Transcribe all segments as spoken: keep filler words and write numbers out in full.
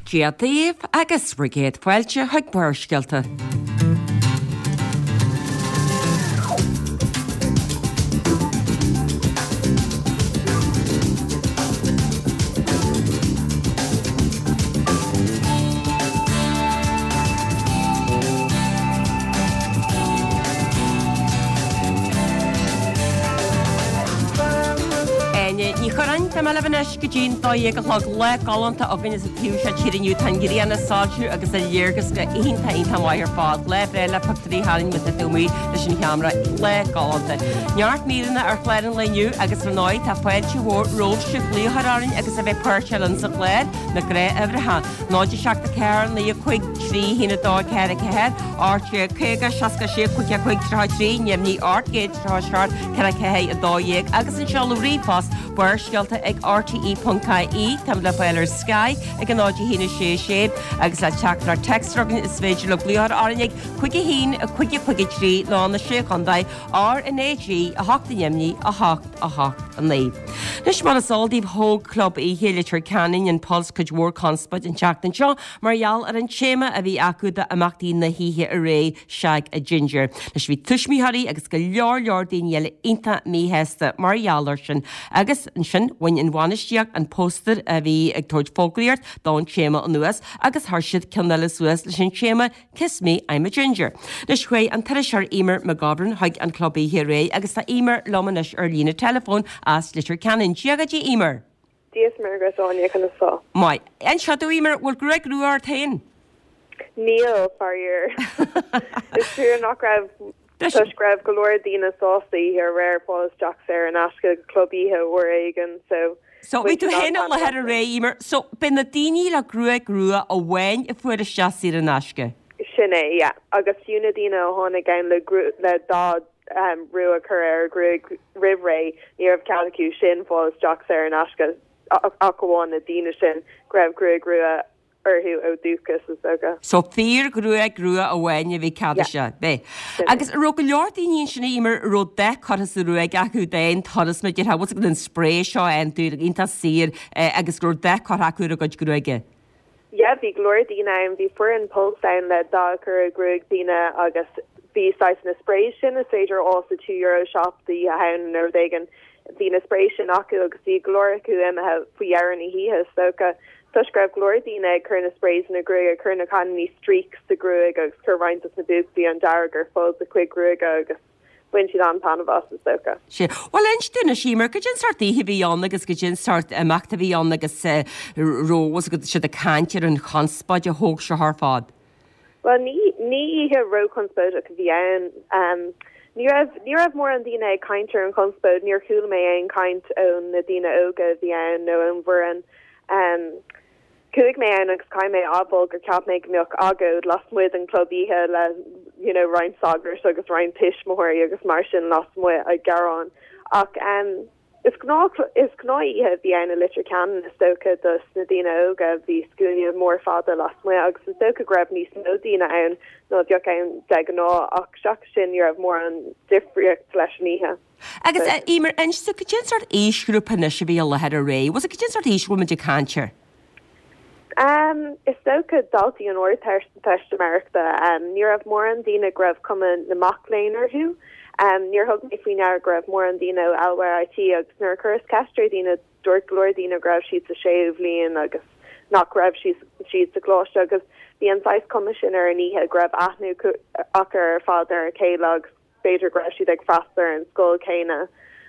Giadaíomh agus brigéad foiilte chuig buairscialta. Ní chorain tá meile bhanis go dtín dóí go hlog le galanta a bhaine sa tíú se tíiriniu tan gíana sáú agus a dhéirgus go ionanta ionanta maiar fád le bréile pachtarí háin mit a dúmí leis sin cheamra le galanta. Neart míranna ar chléiran leniu agus an náid tá foiilte ród si líothráin agus a bheith puirtelan sa chléir na gré ehreha. Náidir seach a cean na chuig trí hína dá ceir a ceir áte chuige seaca sé chuice chuig trá trí neamní artgéid trá seart ce a cehé a dóhéag agus an seáú rípas buairscialta ag R T E dot C A tam le bailir Sky ag an áidí hína sé séad agus le teachtar textragin is féidir le bliar áinnig chuige hín a chuige chuige trí lá na sé chundaid R in A G a hacht aimní a hacht a hacht an lí. Nus mar a sáldíh hóg club í hélitir canin an Pols chuid mór conspad in teachtan seo marall ar an chéime a bhí acuda amachtaí na híthe a ré seag a ginger. Nus bhí tuismíthaí agus go leor leor daon eile inta míhéasta marallar sin agus an sin bhain in bhainisteach an póster a bhí ag tóid fóglaíart dá an chéime an nuas agus thirsiad cinile suas leis an chéime Kiss Me, I'm a Ginger. Nus chué an tuirisear Emer McGovern haig an clubbí hí ré agus tá Emer lomanis ar lína telefón as litir canin. Diagadí Emer? Díos margus áine chun sá. Mai, an seadú Emer bhfuil grúig ruúar tain? Níl farir. Is trú nach raibh Tush grab galore dina saucy here rare Paul's Jack Fair and Ashka clubby ho Oregon so So we do hen all had a reimer so bin the dini la grua grua a wen if we're a chassis in Ashka Shine yeah August Unadina hon again le gru le dog um rua career grug rivray near of Calicu shin Paul's Jack Fair and Ashka Akawan the dina shin grab grua grua Erhu o Dukas is soga. So fear grua grua awen you vi cadisha be. Agus ro go leor daoine sin immer ro de choras ruig acu dain thoras me ha was an spray seo an dú inta sir agus ro de chor acu go gruige. Yeah, vi glóir dina an vi fur an pulse down le dagcur grug dina agus vi size na spray sin is féidir also two euro shop the haun or vegan dina spray sin acu agus vi glóir acu em ha fuiarni hi has soka. Tush grab gloridina curna sprays na grug curna canny streaks the grug agus curvines of the booty and darger falls the quick grug agus when she's on Panavas and soka. She well ench duna shimer could start the heavy on agus could start a mactavi on agus ro was good should the canter and conspod your hog her fod. Well ni ni he ro conspod a vian um near have near have more on dina kinder and conspod near cool me and kind own the dina oga vian no own veran um Kuig me an agus kai me abol gur cap me milk agod last muid an clubbihe le you know Ryan Sagers agus Ryan Pishmore agus Martian last muid a garon ach um is gná is gnáithe bhí an litir can na stocha dus na dina oga bhí scuúine mór fada last muid agus an stocha grab níos nó dina ann nó deoch an de gná ach seach sin ar mór an difriocht leis níthe. Agus Emer an so could you start éisgrúpa na se bhí a lehead a ré? Was it could you start éisgrúpa de cancher? Um, is soca dalty an or test America. Um, near of more and Dina Grove coming the mock laner who. Um, near hug if we now Grove more and Dino Alware I T agus near Curse Castor Dina Dort Glor Dina Grove she's a shave lean agus not Grove she's she's the gloss agus the insight commissioner and he had Grove Ahnu Ucker father K-Logs Beta Grove she's like faster and Skull Kana.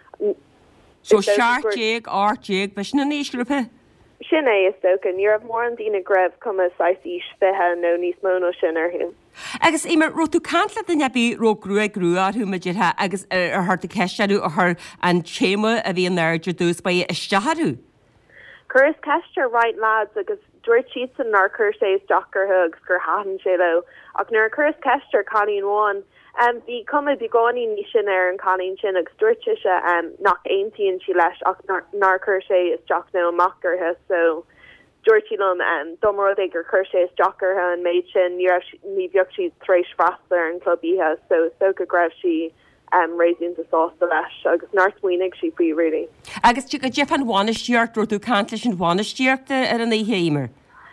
So shark jig or jig but no niche group. Sinné is stoken you have more an dina gref come as I see speha no nís mono sinner him. Agus Emer ro tú cantla den nebi ro grua grua who majid ha agus ar har de kesharu or her and chema a bhí there jadus by istaharu. Curse castor right lads agus dúir cheats and nar curse docker hugs gur hahan shelo ach nar curse castor Colleen one. Um, the come be going nishin er and Colleen chin extortisha um knock eighteen she lash nar crochet is jock no mocker has so Georgie lum um domoro digger crochet is jocker her and maid chin you leave yuck she's thrash faster and clubby has so so good grab she um raising the sauce the lash agus north wenig she free really. Agus you Jeff and Wanish year or do can't listen Wanish year er an the hamer.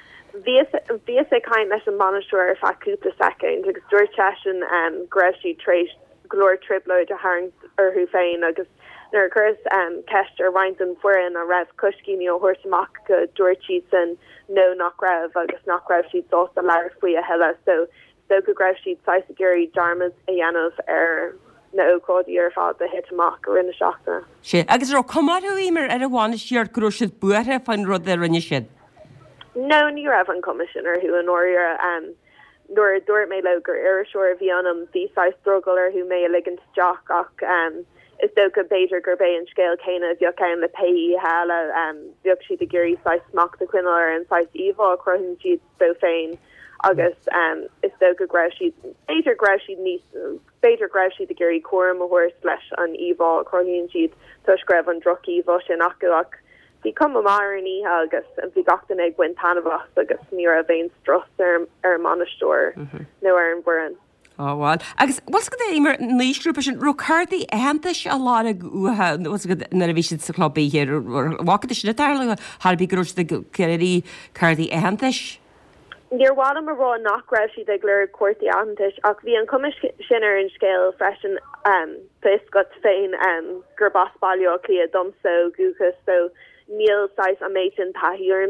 Via sé kind leis an monitor fa cúpla second agus dúir tesin um, greisi trééis glór triploid a haing ar hu féin agus nar chus um, ceist ar reinint an fuin a raibh cuscíní ó thuirsamach go dúirtí san nó nach raibh agus nach raibh siad dó a leir faoi a heile so so go raibh siad saisagéirí darmas a dhéanamh ar na ócódaí ar fád a hitach ar rinne seachna. sé agus ro comú imar ar a bhána siar gro siad buathe fan rud a rinne siad. No, ní raibh an commissioner who an oria um nor dúirt mé le gur iriseoir bhí anam bhí struggler who mé a ligand jock ach um is do go beidir gur bé an scéil céine bheoh cean le peí hála um bheoh siad a gurí sais smacht a cuineir an sais íomh crohann siad do féin agus um is do go gra siad beidir gra siad níos beidir gra siad a gurí cuam a thuir leis an íomh crohann siad tuis greibh an droch íomh sin acu ach Bhí cum marní agus an bhí gatain ag buin tanmhas agus ní a bhéon stras ar ar monisteir nó ar an buran. Áháil agus was go éimar níosgrúpa sin ro chuirdaí aantais a lá uthe was na a bhí sin sa clubbí hir bhhacha sin na Harbí gro ceirí chuirdaí aantais. Níor bháil mar rá nach raibh siad ag leir cuairtaí aantais ach bhí an cumis sin ar an scéil freisin um plis got féin um gur baspáileo clia domso guchas so Níl sais a méidin tahiúm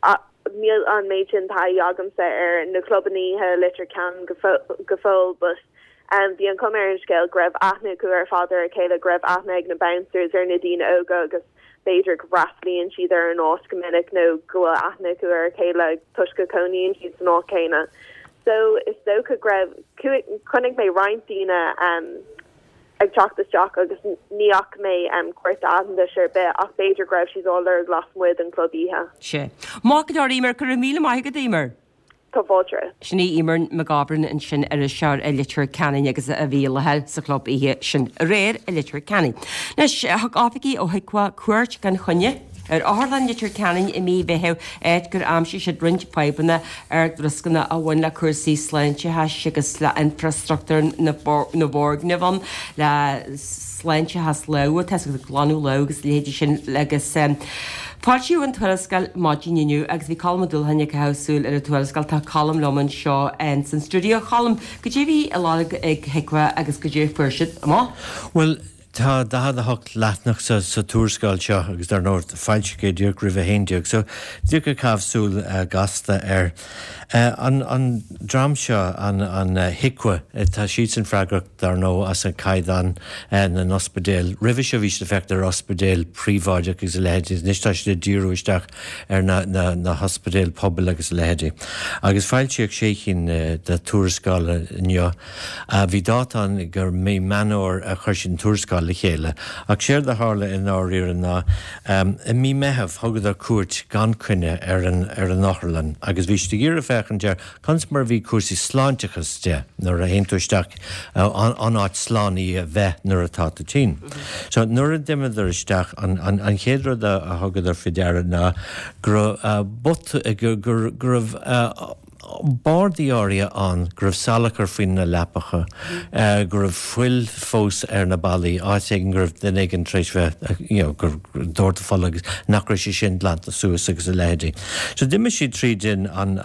níl an méidin taí agam sa ar na clubbaní he litir can gofol but um bhí an cum ar an scéil greibh aithne go ar fáidir a chéile greibh aithne ag na bouncers ar na dtíine óga agus beidir go braslíonn siad ar an ás gomininic nó go aithne go ar chéile tuis go coníonn siad san á céine so is so go greibh chunig mé reintíine um ag teachtas Jack agus níach mé am cuairta aanda sir be ach beidir greibh siad áir glas muid an clubíthe. sé. Má go dar imar chu míle mai go imar. Tá bhótre. Sinní imar me gabran in sin ar a seir a litir canin agus a bhílathe sa club ihe sin réir a litir canin. Nes thug áfaí ó heicá cuairt gan chunne ar álan litir canin i mí bheitheh éid gur amsí sé rint pebanna ar druscanna a bhain le cuasaí sleinte sigus le infrastructúr na bhórgna le sleinte has le te go glanú legus léidir sin legus sem. Páirtíú an tuarascail mádíniu agus bhí calm dulhanne ceúil ar a tuarascail tá calm loman seo an san stúdio chalam go dé bhí a lá ag heice agus go dé fuirsid amá? Well, Tá dahad a hocht leatnach sa sa túrscail seo agus dar nóir fáilte go dúr gribh héideag, so dú go cabhsúil gasta ar an an drám seo an an hicwa tá siad san freagracht dar nó as an caidan na ospedéil rih se bhí de fecht ar ospedéil príomháide agus lehéidir nistá de dúrúisteach ar na na na hospedéil poblbal agus lehéidir. Agus fáilteach sé chin de túrscail neo a bhí dátan gur mé manóir a chuir sin túrscail le chéile ach séir de hála in áíar an ná i mí metheh thugad ar cuairt gan cuine ar an ar an nachirlan agus bhí de gur a fechan dear cons mar bhí cuasaí sláintechas de nar a héintúisteach an áit slánaí a bheith nuair atá tí. So nuair a dimeidir isteach an an an chéadra a thugad ar fideara ná gur but gur gur gur Bárdí ária an gribh salachar faoin na lepacha, gribh fuil fós ar na bailí áit ag gribh den ag an tréis bheith gur dúirta fáil agus nach raibh sé sin leat a suas agus a léidí. So duime si tríd in an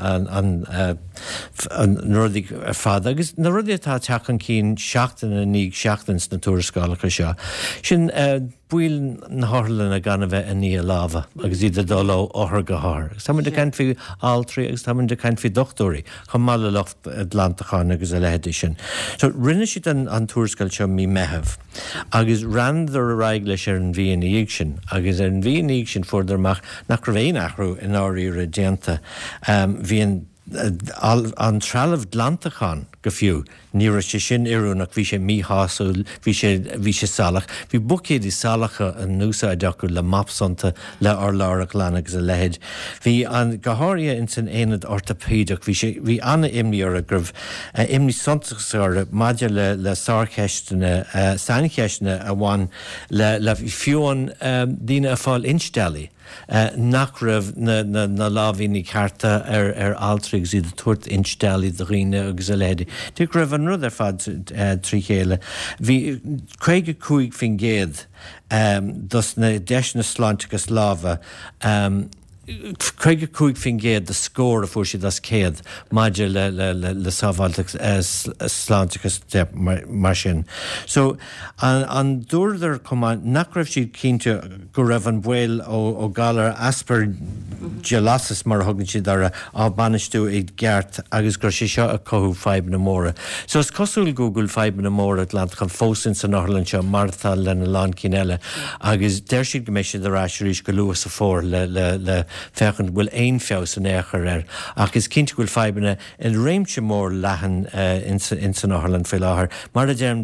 nuirí ar fad agus na rudí atá teachan cín seachtain a níg seachtains na túrascálacha seo. Sin buil na hálan a gan bheith a ní a láha agus iad a dóló áthar go háir. Táid de ceint fi áltrií agus táid de ceint fi dochtúirí chu mála locht Atlantachan agus a lehéidir sin. So rinne siad an an túrscail seo mí metheh agus randar a raig leis ar an bhíon íag sin agus ar an bhíon íag sin fuardarmach nach raibh éon athrú in áirí a déanta bhíon an trealamh Atlantachan go fiú ní sé sin iúnach bhí sé míthasúil bhí sé bhí sé salach. Bhí bucéad í salacha an núsa a deacu le mapsanta le ar láraach leanana agus a lehéid. Bhí an gothairí in san éad ortopéideach bhí sé bhí anna imní ar a gribh imní santaachsáir maidir le le sáceistena sainceistena a bhain le le fiúin dína a fáil instellí. Uh, nach raibh na, na, na láhíní carta ar, ar altrigh iad a tuairt instellí do riine agus a léide. Tí raibh an rud ar fad uh, trí chéile. Bhí chuige cúig fin géad um, dus na deisna sláinte agus láha um, chuige cúig fin géad de scór a fu si das céad maidir le le le le sábhailteach sláintachas mar sin. So an an dúirdar cumá nach raibh siad cínte go raibh an bhfuil ó ó galar asper gelasas mar thugann siad ar á banistú ag geart agus gur si seo a cothú feib na móra. So is cosúil Google feib na móra land chun fósin san Ireland seo martha lena lán cineile agus déir siad go mééis siad arás rís go luas a fór le le le fechan bhfuil éon feo san éair ar ach is cinnte bhfuil feibena in réimse mór lehan in san Ireland fé láthair. Mar a déirm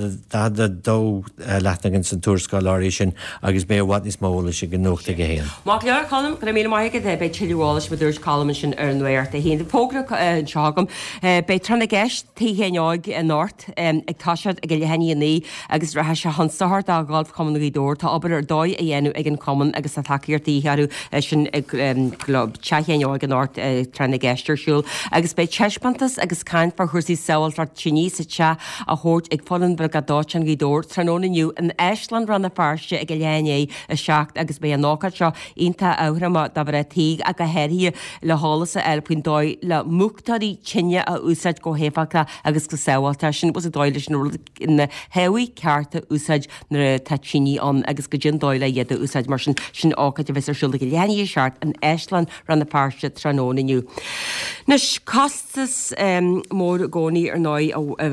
dá dó leithna an san túrscáil sin agus bé bhhat is móla sig go nóachta go héan. Má leor colm go mí maigad be tiúáis be dúirs colm sin ar an nuir a hén pógra teagam be trena gceist tíhéáig an North ag taiisiad a go le heíoní agus rathe se hansathart a gáilh cumanna í dúir tá obair ar dóid a dhéanú ag an cuman agus a takeíirtíhearú sin glob tehéáig an North trena gceistearsúil agus be teispantas agus caiin far chusaí saoiltar tíní sa te a thuirt ag fáin be gadáin í dúir trónaniu an Eistland ranna farste ag go léné a seacht agus be an nácad seo ionta áhrama da bhar tí a go heirí le hálas a elpuin dóid le muchtarí tinne a úsáid go héfacha agus go saoiltar sin was a dóile in na heí cearta úsáid na tatíní an agus go gin dóile iad a úsáid mar sin sin ácad a bheits arsúla go léanaí seart an Eistland ran na páirte trónaniu. Nes costas mór gcónaí ar náid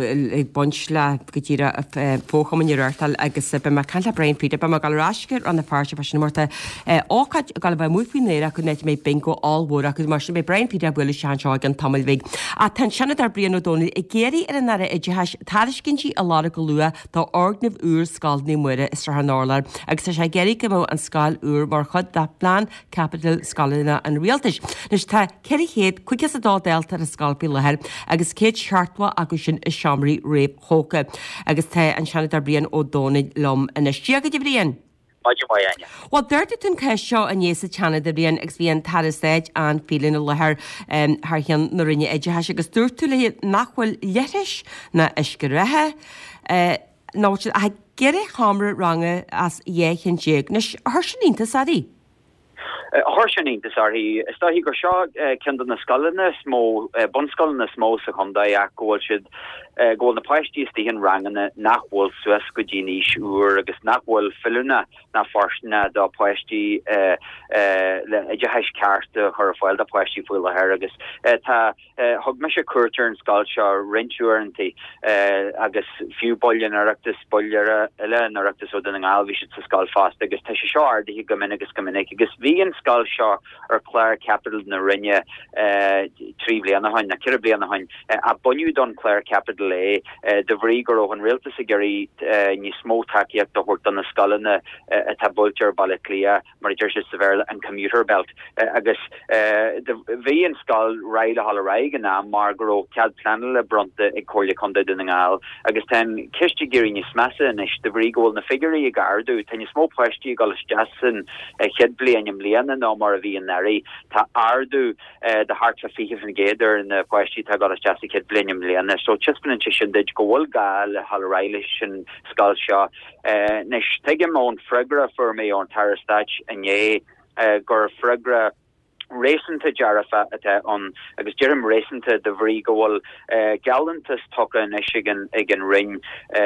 ag bunt le go dtíra fóchaman iúirtal agus be mar canta Brian Peter be mar galráisceir an na páirte fe sin mórta ácad gal bheith múfinéire chu net mé bingo áhór agus mar sin be Brian Peter bhfuil seanáid an tamilhig. A tan sinna ar brian ódóna i géirí ar an nara idirtheis tariscinnti a lára go lua tá orgnamh úr scáilní muire is ra nálar agus sé géirí go mó an scáil úr mar chud da plan capital scalina an rialtas. Nus tá ceir héad chuigas a dá delta a scalpi lethir agus céad seartha agus sin i seamraí réib hóca agus tá an seanna ar brian ódóna lom in istíag go brian. Well, dirty tún ceis seo an éasa teanna de bhíon agus bhíon tarasteid an fílinn lethir th chean na rinne idirthe agus dúirtú le nachhfuil leiris na iscirethe ná a geire chamra range as dhéchan déag nes thuirsinínta saí. Horsiníntas ar hí is tá hí gur seo cin na scalanna smó bunscalanna smó sa chundaí ach ghfuil siad ggóil na páistí tíon ranganna nachhfuil suas go ddíníos úr agus nachhfuil fiúna na farsna dá páistí le idirtheis cearta chur fáil de páistí fuil lethir agus tá thug me se cuairtear an scáil seo rintúirintí agus fiú bolin arachtas bolire eile arachtas ó den an gáilhí sa scáil fast agus tá sé seo ardí go minic agus go minic agus bhíon scáil seo ar Clare Capital na rinne trí bliana hain na ceir bliana hain a buniu don Clare Capital é de bhrí gur ó an réaltas a geirí ní smó takeíocht do thuirt an na scalanna a tá boltear bailla clia mar idir se sa bhéile an commuter belt agus bhí an scáil raile hall raig an am mar gur ó cead planal le bronta ag choirle chunda den an gáil agus ten ciste géirí ní smasa inis de bhrí ggóil na figurí a gardú ten ní smó pleistí gáil jasan chead blianim bliana ná mar a bhí an nari tá ardú de hart a fihi an géidir in na pleistí tá gáil jasi chead blianim bliana so chispin sin deid gohfuil gáil hall raile sin scáil seo nes teige món fregra for mé an tarastáid ané gur fregra réanta jarafa an agus Jerem réanta de bhrí gohfuil galantas tucha in isigan ag an ring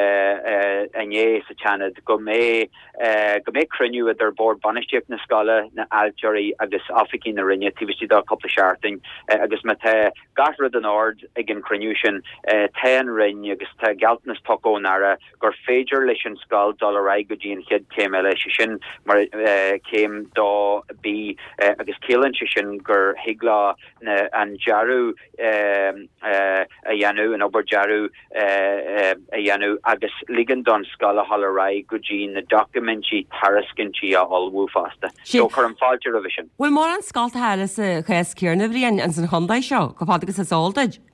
ané sa teanad go mé go mé cruniú idir bord banisteach na scala na algeí agus Africí na rinne tíhtí dá coppla searting agus me te garrad an ord ag an cruniú sin te an ring agus te galtnas tucha nara gur féidir leis an scáil dal ra go dtíon chiad céim eile sin mar céim dá bí agus céann sin gur higla an jaru a dhéanú an obair jaru a dhéanú agus ligan don scala hallrá go dtí na documentí tarascintí a allhú fasta. So chu an fáilte a vision. Bhfuil mór an scalta heile a chuas céarna bhríon an san chundaid seo go fád agus a soldaid.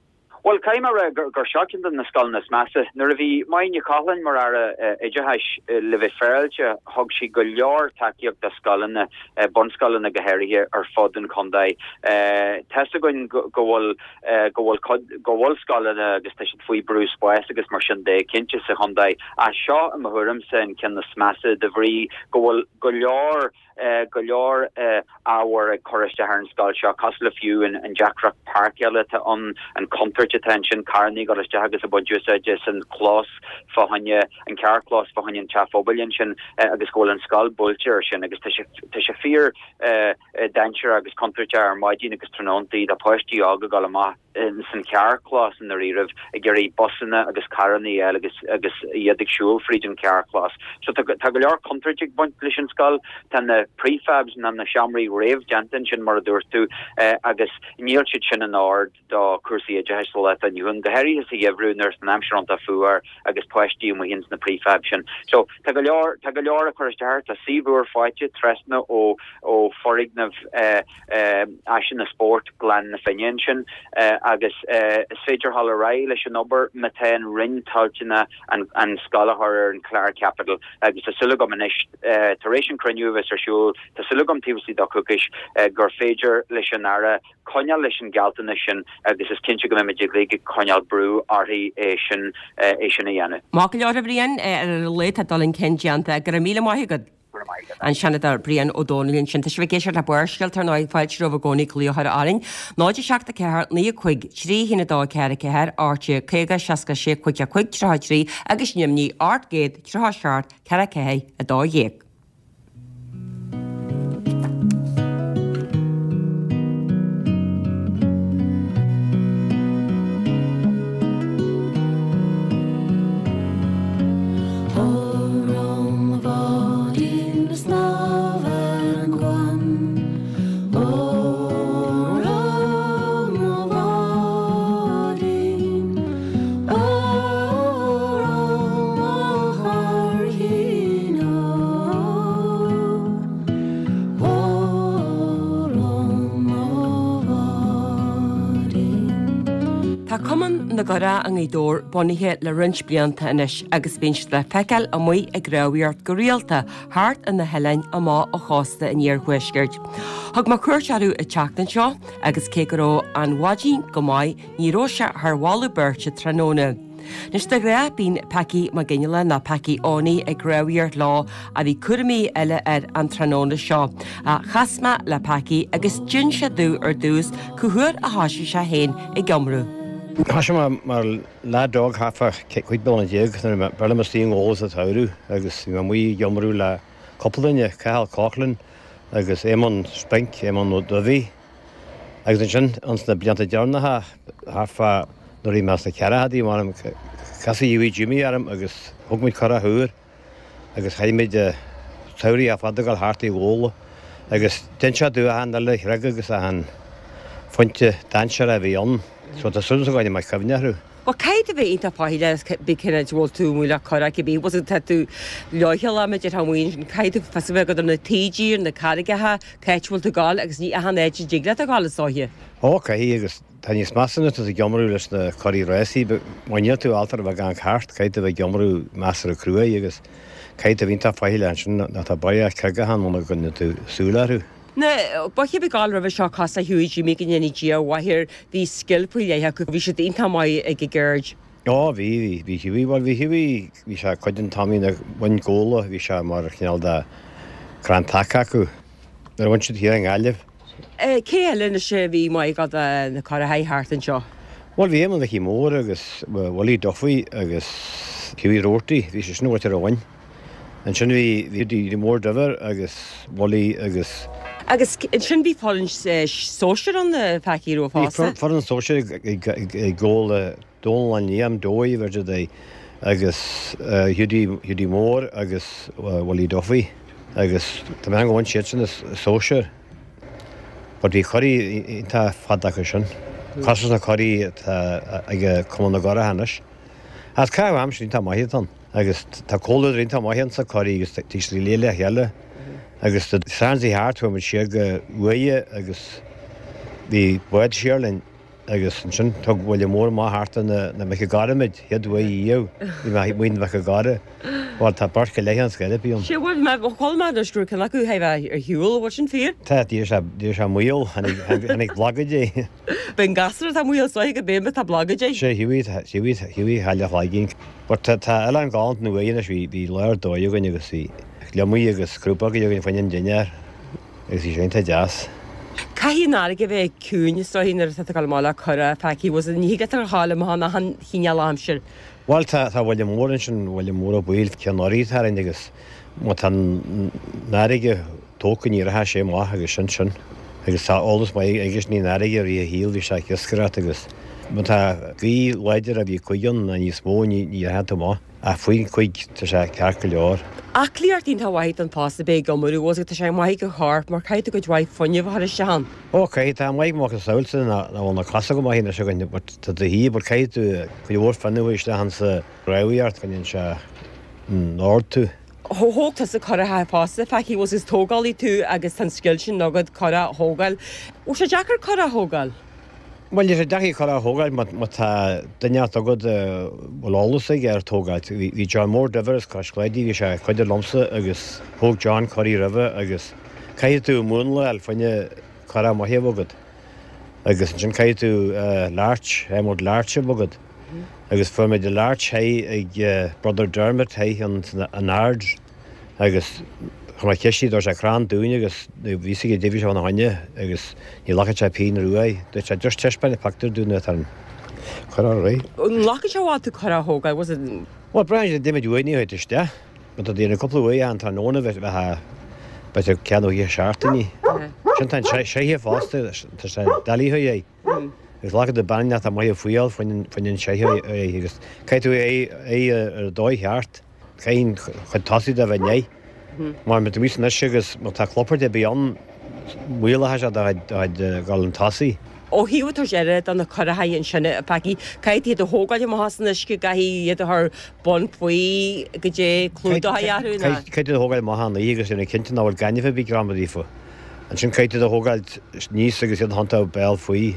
Well kaimara gur shocking na skalnas massa nervi mine Colin mar ara ejahash live feralja hog she gulyor takiok da skalna bon skalna gaheri here or fodden kondai testa goin gowol gowol gowol skalna gestation fui Bruce West agus marshan de kinche se kondai a sha am hurum sen ken the smassa de vri gowol gulyor Uh, Golior uh, our Chorish de Hearn Skull Shaw Castle of Few and, and Jack Rock Park Yelata on and Comfort Attention Carney got us Jagas about Jusajis and Kloss Fahanya and Car Kloss Fahanya and Chafobilian agus Goal and Skull Bulcher and agus Tishafir Dancher agus Comfort Jar Majin agus Trononti the Posti Aga Galama in St Car Kloss in the rear of a Gary Bossina agus Carney agus agus Yadik Shul Friedin Car Kloss so Tagalar Comfort Bunch Skull then the prefabs and the Shamri rave jantin shin maradur to uh, agus nearchit shin an ord da kursi jahsolat and yun the Harry is a evru nurse and amshir on the fuar agus poesti and wins the prefab shin so tagalor tagalor across the heart a seavur fight tresna o o forignav uh uh ashin a sport glan na fininshin uh, agus uh Sager Holler Rai le shinober meten ring talchina and and scholar horror and Clara capital agus a silugomanish uh Taration Crenuvis or Tá silugam tíbsí do cookish gur féidir leis an ara coinal leis an galtanishin agus is cinse go imimiid léige coinal brú arthaí é sin é sin dhéanamh. Má go leor a bhríon ar léit a dul an cinseanta gur míle maithigad an Shanadar Brian O'Donnell sin tas vigéisiir a buirskiil tar náid fáilte roh gcónaí clíothar aling. Náidir seachta ceair ní chuig trí hína dá ceara ceair áte chéga seaca sé chuig a chuig trátrí agus nimní art géad trá seart ceara céhé a dá dhéag. Na gara an édór bonithe le rins blianta inis agus bíns le feiceil a muoi ag gráíart go rialta háart in na helein a má a chásta in níor chuisgeirt. Thug má chuirtearú a teachtain seo agus cégarró an wadín go maiid níróise th bhála beirte tróna. Nis de ré bín peci má ggineile na peci ónaí ag gráíart lá a bhí cuairmí eile ar an tróna seo a chasma le peci agus djinse dú ar dús chuhuair a háisi se héin i gomrú. Hasha mar la dog hafa chuid bil an déag nar bela mar stíon ólas a tairú agus ma mui jomrú le coppalainne Cathal Coughlin agus éman Spink éman nó Dovey agus an sin ans na blianta dearnatha hafa norí meas na ceara hadí mar casa Iwi Jimmy arm agus thugmuid cara thuair agus chaimiid tairí a fadagal hartaí óla agus dense dú a han le chreige agus a han fonte dansear a bhí an so the sun's going to my cabinet. What kind of eat a pie big kids will to Mula Koraki be wasn't that to Loyal at Halloween and kind of Pacific on the T G and the Carrigaha, catchwell to Gall, as the hand edge jiglet a gall saw here. Okay, he is Tanya Smasson to the Gomru, the Curry Resi, but when you're to alter of a gang heart, kind of a Gomru master of crew, you guess, kind of inta file and not a boy a Kagahan on going to Sularu. Na ba chi be gal ra seo casa huiid mé gin G wahir hí skillpuil é go bhí sé inta mai ag gurge. Já bhí bhí hií bhil bhí hií bhí se chuidan tamí na bhain ggóla bhí se mar cinál de crantacha acu ar bhain siad hir an gáileh. Cé eile sé bhí mai gad na cara haithart an seo? Bhil bhí éman hí mór agus bhilí dofaí agus hií róirtaí bhí sé snúir ar a bhain. An sin bhí bhí mór dohar agus bhilí agus Agus sin bhí fáin sóisiir an na pací ó fása? Fá an sóisiir ag ggóla dólan níam dói bheidir é agus hiúdí mór agus bhilí dofaí agus tá me bhain siad sin sóisiir. Ba bhí choirí inta fadacha sin. Casas na choirí ag cum na gara hanas. As cá am sin tá maithe an agus tá cóladar inta maithe sa choirí agus tí slí léile heile. Agus the sandy heart when we share the way agus the word Sherlin agus sin tug bhfuil mór má háta na me garamid headha íomh i muon bhecha gara bháil tá barca leian scaile bíon. sé bhfuil me choilmaidirstrú can acu heh ar hiúil bhil sin fír? Tá dí se muil hanig blagad Ben gasar tá muil soigh go béime tá blagad é? sé hiúí hiúí heile láigín. Tá eile an gáint nó bhéana bhí bhí leir dóigein agus í lemuí agus grúpa go dhéann faoin dinear agus í sénta deas. Caihí nára go bheith cún stohínar a gal mála chora feici was a ní ar hála hána han híine lámsir. Bháil tá bhfuil mór sin bhfuil mór a bhil ceanirí tar agus má tá náige tócan í rathe sé má agus sin sin agus tá ólas mai agus ní náige í a híal bhí se ciscarát agus. Má tá gí leidir a bhí chuigean a ní smóí ní heanta má a faoin chuig tá sé cecha leor. Aclíart ín táhaid an pásta bé gomarú was tá sé maithe go háart mar caiite go dhaid foiineh har seán. Oké, tá maid má saoilsa na bhna casa go hína se goine tá hí bar caiú chu bhór fanúéis le hansa raíart gan se náirú. Thógtas sa chora hapásta feici was is tógáí tú agus tan skill sin nogad chora hógáil. Ú sé Jackar chora hógáil? Well is daí chu hógáil tá daine agad bhlása ar tógáid. Bhí John Mór Devers caiisléidí bhí sé chuidir lomsa agus thóg John choí raheh agus caiú tú múna eil fanne chora maithéhgad. agus sin caiú tú láirt é mór láirte bogad. agus fu méid de láirt é ag Brother Dermot é an ard agus chumar ceisí dá sé crán dúine agus ví go déhí se an haine agus ní lacha sé pí ruúé, de sé just teispeile pactar dúna an chorá ré. Lacha se bháil tú chora hógáil was Well brein de dúine héiteiste, but a dtíana coppla an tá nóna bheith bheit be ceanú hí seaartaí. Sin tá séhé fásta tá sé dalíthe é. Gus lá de baine a mai fuial fanin séthe agus caiú é é ar dóithheart, chéon chu tasí a bheitné. Mar mit mí neisigus má tá clopper de bíon muoilethe a gal an tasí. ó hiútar séire an na chorahaíonn sinna a peci caiit a hógáil má hasan isci gaí iad th bon faoi go dé clúdahearúna. Caiit a hógáil máhanana ígus sinna cinnta náhfuil gaiineh bí gramadífa. An sin caiite a hógáil níos agus iad hananta bell faoi.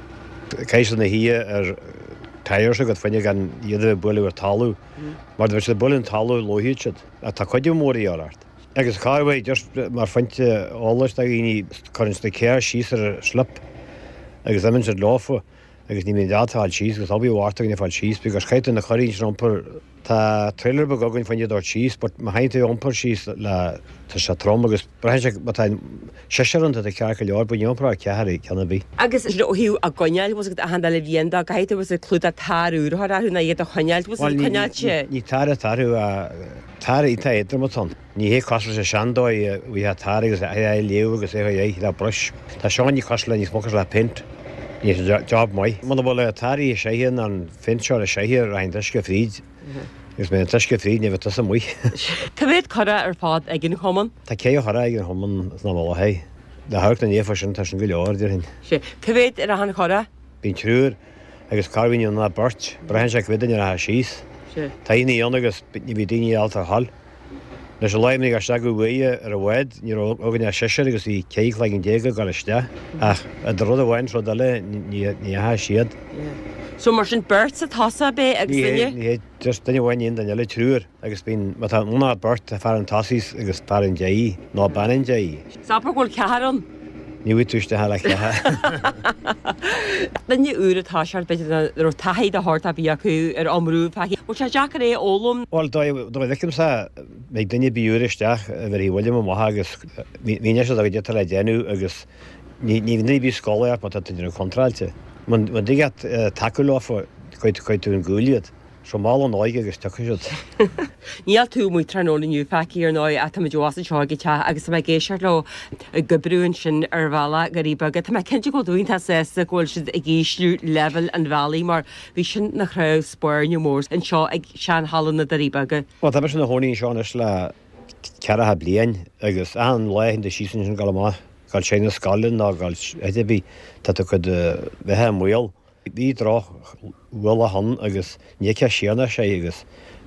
Céis na hí ar tair se go fanine gan iad buú ar talú, mar bheit se buinn talú lohiid a tá chuidir mórí áart. Agus cáhfuid just mar fante álas a í chuinn na céir síos ar slip. agus aminn sé láfa agus ní mé dátáil síos, gus abí bhharrta na fáil síos, begus caiite na choín rompur tá trailer be gagann faine dá síos, but má hainte ompur síos le tá se trom agus brein seisianta a cecha leor bu ompra a ceirí cena bí. Agus hiú a goneil was a handal bhíonda gaite was a clúd a tarú thuna iad a choneil was conealte. Ní tar a tarú a tar ítá éidirmatán. Ní hé cos sé seandóid bhí a tar agus é léú agus é é le bros. Tá seán ní cos le ní smóchas le pint. Ní job mai. Man bhil le tarí séhéan an finseir a séhir a deisce fríd. Gus mé an teisce fríd ní bheit sa mu. Cahéad chora ar fád ag gin choman? Tá cé chora ag an choman ná bhhé. De thucht na éfa sin tá sin go leir hin. sé Cahéad ar a hana chora? Bín trúr agus carhíine na bart, brehan sé cuidan ar a síos. Tá í agus ní bhí daine alta hall. Leis leimnig ar se go bhé ar a bhid ní agan seisiir agus í céigh le an déige galiste ach a do rud a bhhain tro eile ní ha siad. So mar sin burt sa tasa bé agus Ní just duine bhhain den eile trúr agus bín mna burt a fear an tasís agus fear an déí ná banan déí. Sapar ghil cearan? Ní bhí túiste he le chethe. Danne úra táseart be ar taiid a háart a bí acu ar amrú feici. Bú sé Jackar é ólum? Bhil do bhicim sa méid duine bíúiristeach a bhar bhfuil mtha agus míine se a d le déanú agus ní ní bí scólaach má duine contráilte. Man dige takeúláfa chuid chuidú an gúliad. So má an áige agus tuisiid. Níl tú mú trónaniu feici ar ná a tá deása teáige agus mé géisiart le gobrún sin ar bhela goríbagad. Tá cinnte go dúnta sésta ghil siad ag géisliú level an bhelaí mar bhí sin na chrah spóirniu mór an seo ag sean hallanna daríbaga. Well tá sin na hóí seánis le cearathe blian agus an lein de sísan sin galá gáil sé na scalinn ná gáil bhí tá chu bheitthe muil. Bhí rá bhfuil a han agus níce sianna sé agus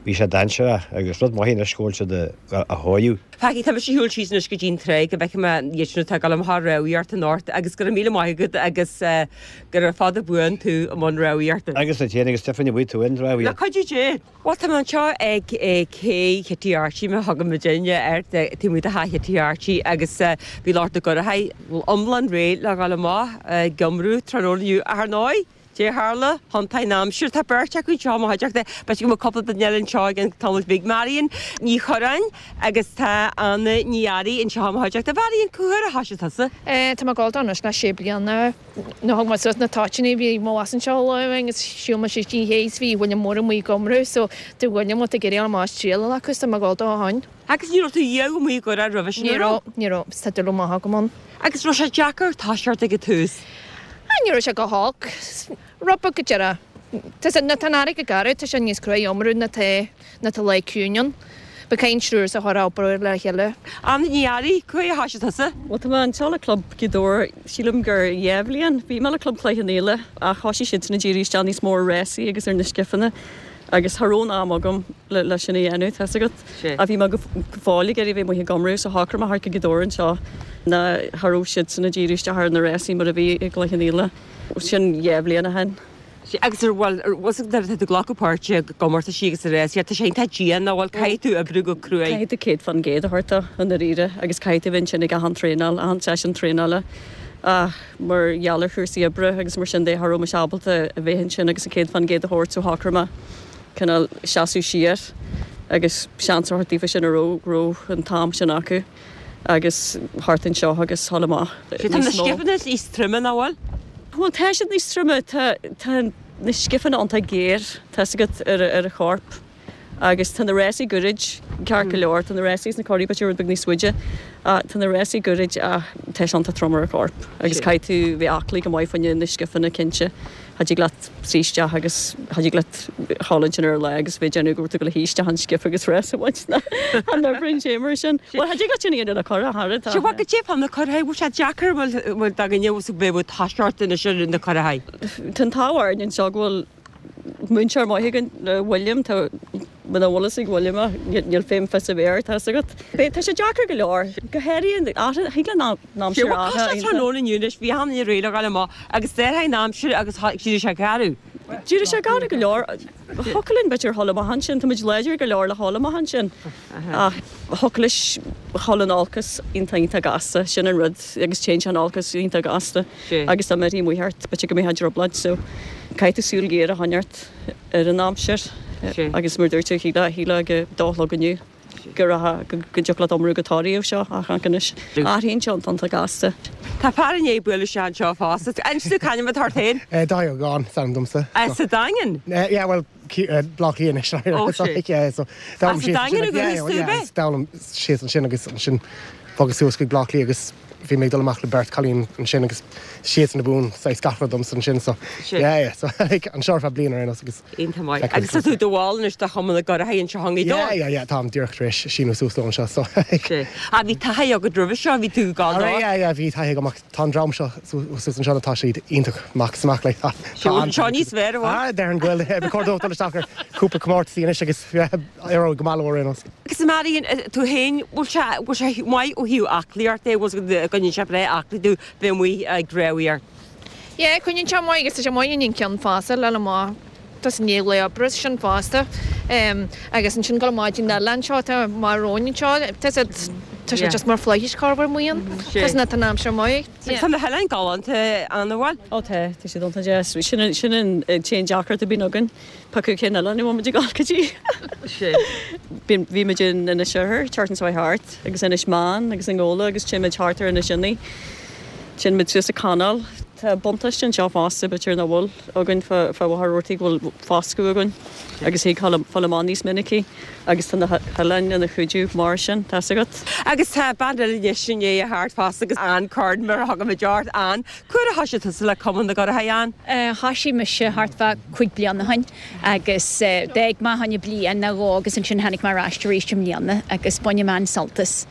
bhí sé dainse agus rud maihíon scóilte a háú. Fagi tá sé hiúil síos nus go dín tre go bheith dhéisnú tá gal am raíart an North agus gur mí maigad agus gur fád a buin tú am an raíart. Agus a téananig Stephanie bhui tú in raí. Le chuidú dé. Wat am an seo ag cé chettíartí me hagam Virginia ar tíú a ha chettíartí agus bhí láta go a ha omlan ré le gal má gomrú tróliú a náid. Dé hála hantaid námsúr tá beirte chu teá haideachta, be go coppla den neann teágan Thomas Big Marion ní chorain agus tá anna níarí in teá haideachta bhaíon cuair a hasise tasa. Tá gáildánas na sé blianna nó hag mar na táitina bhí má an seáin agus siúma sé tí hééis hí bhaine mór mí gomrú, so tú bhaine mu a géir an más tríala agus tá gáilda hain. Agus ní tú dhéag mí go a rahis níró níró staidir má gomán. Agus ro sé Jackar táseart ag túús. Níor se go hák Robba go deara. Tás na tanára go gar tá sé níos cruí omrú na té na tá leiciúnion, be céin srúr a thrápair le cheile. Am níarí chu a hasise tasa? Wat tá an teala club gidóir sílam gur dhéhlíonn, bhí me le club chléchanéile a chaisi sin na ddíirí tean níos mór réí agus ar na scifanna. agus thrón amagam le lei sinna dhéanú teagat a bhí me go fála ar bhéh mu gomrú sa hácar a harca godórann seo na Harú siid sanna ddíiriste th na réí mar a bhí ag lechaníile sin dhéhlíonna hen. Agus bhil was de glachapáirte gomarta sigus a rééis, tá sé tadían na bhil caiú a brú go cruúa. Caiit a céad fan géad a thuirta an na ríre, agus caiite bhín sin ag a an tréál a an sesin tréála. Uh, mar jaler chuúsí a bre agus mar sin dé Harú me sebalta a bhéhinn sin agus a céad fan géad a hort ó hácarma canal seaú siar agus seanartífa sin aró ró an tám sin acu agus hartin seo agus hallamá. Skifan í strumme áhil? Há te sin ní strumme na skifan anta géir te go ar a chorp agus tan na réí gorid cear go leir tan na réís na choí beú bag ní suide tan na réí gorid a teis ananta tromar a chorp agus caiú bhí aclaí go maiid fanne na skifanna cinse. Had you glat síiste agus had you glat Holland ar le agus bhé genú goú go le híiste han skip agus res na an brin sémar sin. Well had you got sinna a chora har. Se wa go tip an na choraid bú se Jackar bhil dag an neú beh táart in na sin in na choraid. Tan táhar in seo bhfuil muintear maithigan le William tá man bhlas ag William níl féim fe bhéir tá agat. Bé tá sé Jackar go leir go héiríon hiile ná nóúnis bhí hamí réile gal má agus déir námsú agus siú se garú. Dúra se gar go leir Holinn betir hola han sin tá léidir go leir le hola han sin. Holis hollan álcas intainta gasta sin an rud agus ché an álcas ínta gasta agus tá marí muart be go mé haidir blad so caiite súil géir a hanart ar an námsir. agus mar dúirte híle híle go dálá goniu gur go deopla omrú gotáíú seo a chanis áhíonn seán tanta gasta. Tá páin é buile seán seo fásta einú caiine tartain? Dá gáin san dumsa. E sa dain? bhfuil blachíon sé dám sé an sin agus an sin fágus suas go blachlíí agus bhí méid doach le bert chalín an sin agus siad na bún sa scafradom san sin so an seorfa blianar agus agus tú doháilnis de chumna go a haonn se hangí dó? tá dúirtrééis sin sústáin se so. A bhí taí a go drubh seo bhí tú gá? bhí taí goach tá drám seo an seanatá siad ionach maxach le seo níos ver bhá? d an ghfuil becordóteachar cúpa cummórtaí agus ar gomáhar. Agus maríon tú héin bhil sé maiid ó hiú achlíart é bhil gonn se ré aclaú be muí ag gréíar. Ié chunn te mai agus sé maion cean fása le má Tás ní le a bris sin fásta agus an sin go máidín na landseáta marrónin seo tá sé just mar fleis carbar muon Tás na tan náam se mai. Tá le heile gáanta an bháil? Ó te tí sé donta jazz sin sin té Jackar a bí agan paú cin le ní muidir gácatí. Bhí me gin ina seir Chartan Soi Hart agus inis má agus an ggóla agus sin chartar ina sinnaí sin mit tú a canal. Tá bontas sin seo fásta betir na bhil agann fáharúirtaí bhfuil fáscu agann agus hí fallán níos minicí agus tan hein na chuidú mar sin tá agat. Agus tá bandile sin é a háart fásta agus an card mar haga me deart an chuir a hasise tu le cuman na go a haán? Hasí me se hartfa chuig blianana hain agus déag má hanne blian na rá agus an sin hanig mar ráisteéisisiom líanana agus bonne man saltas.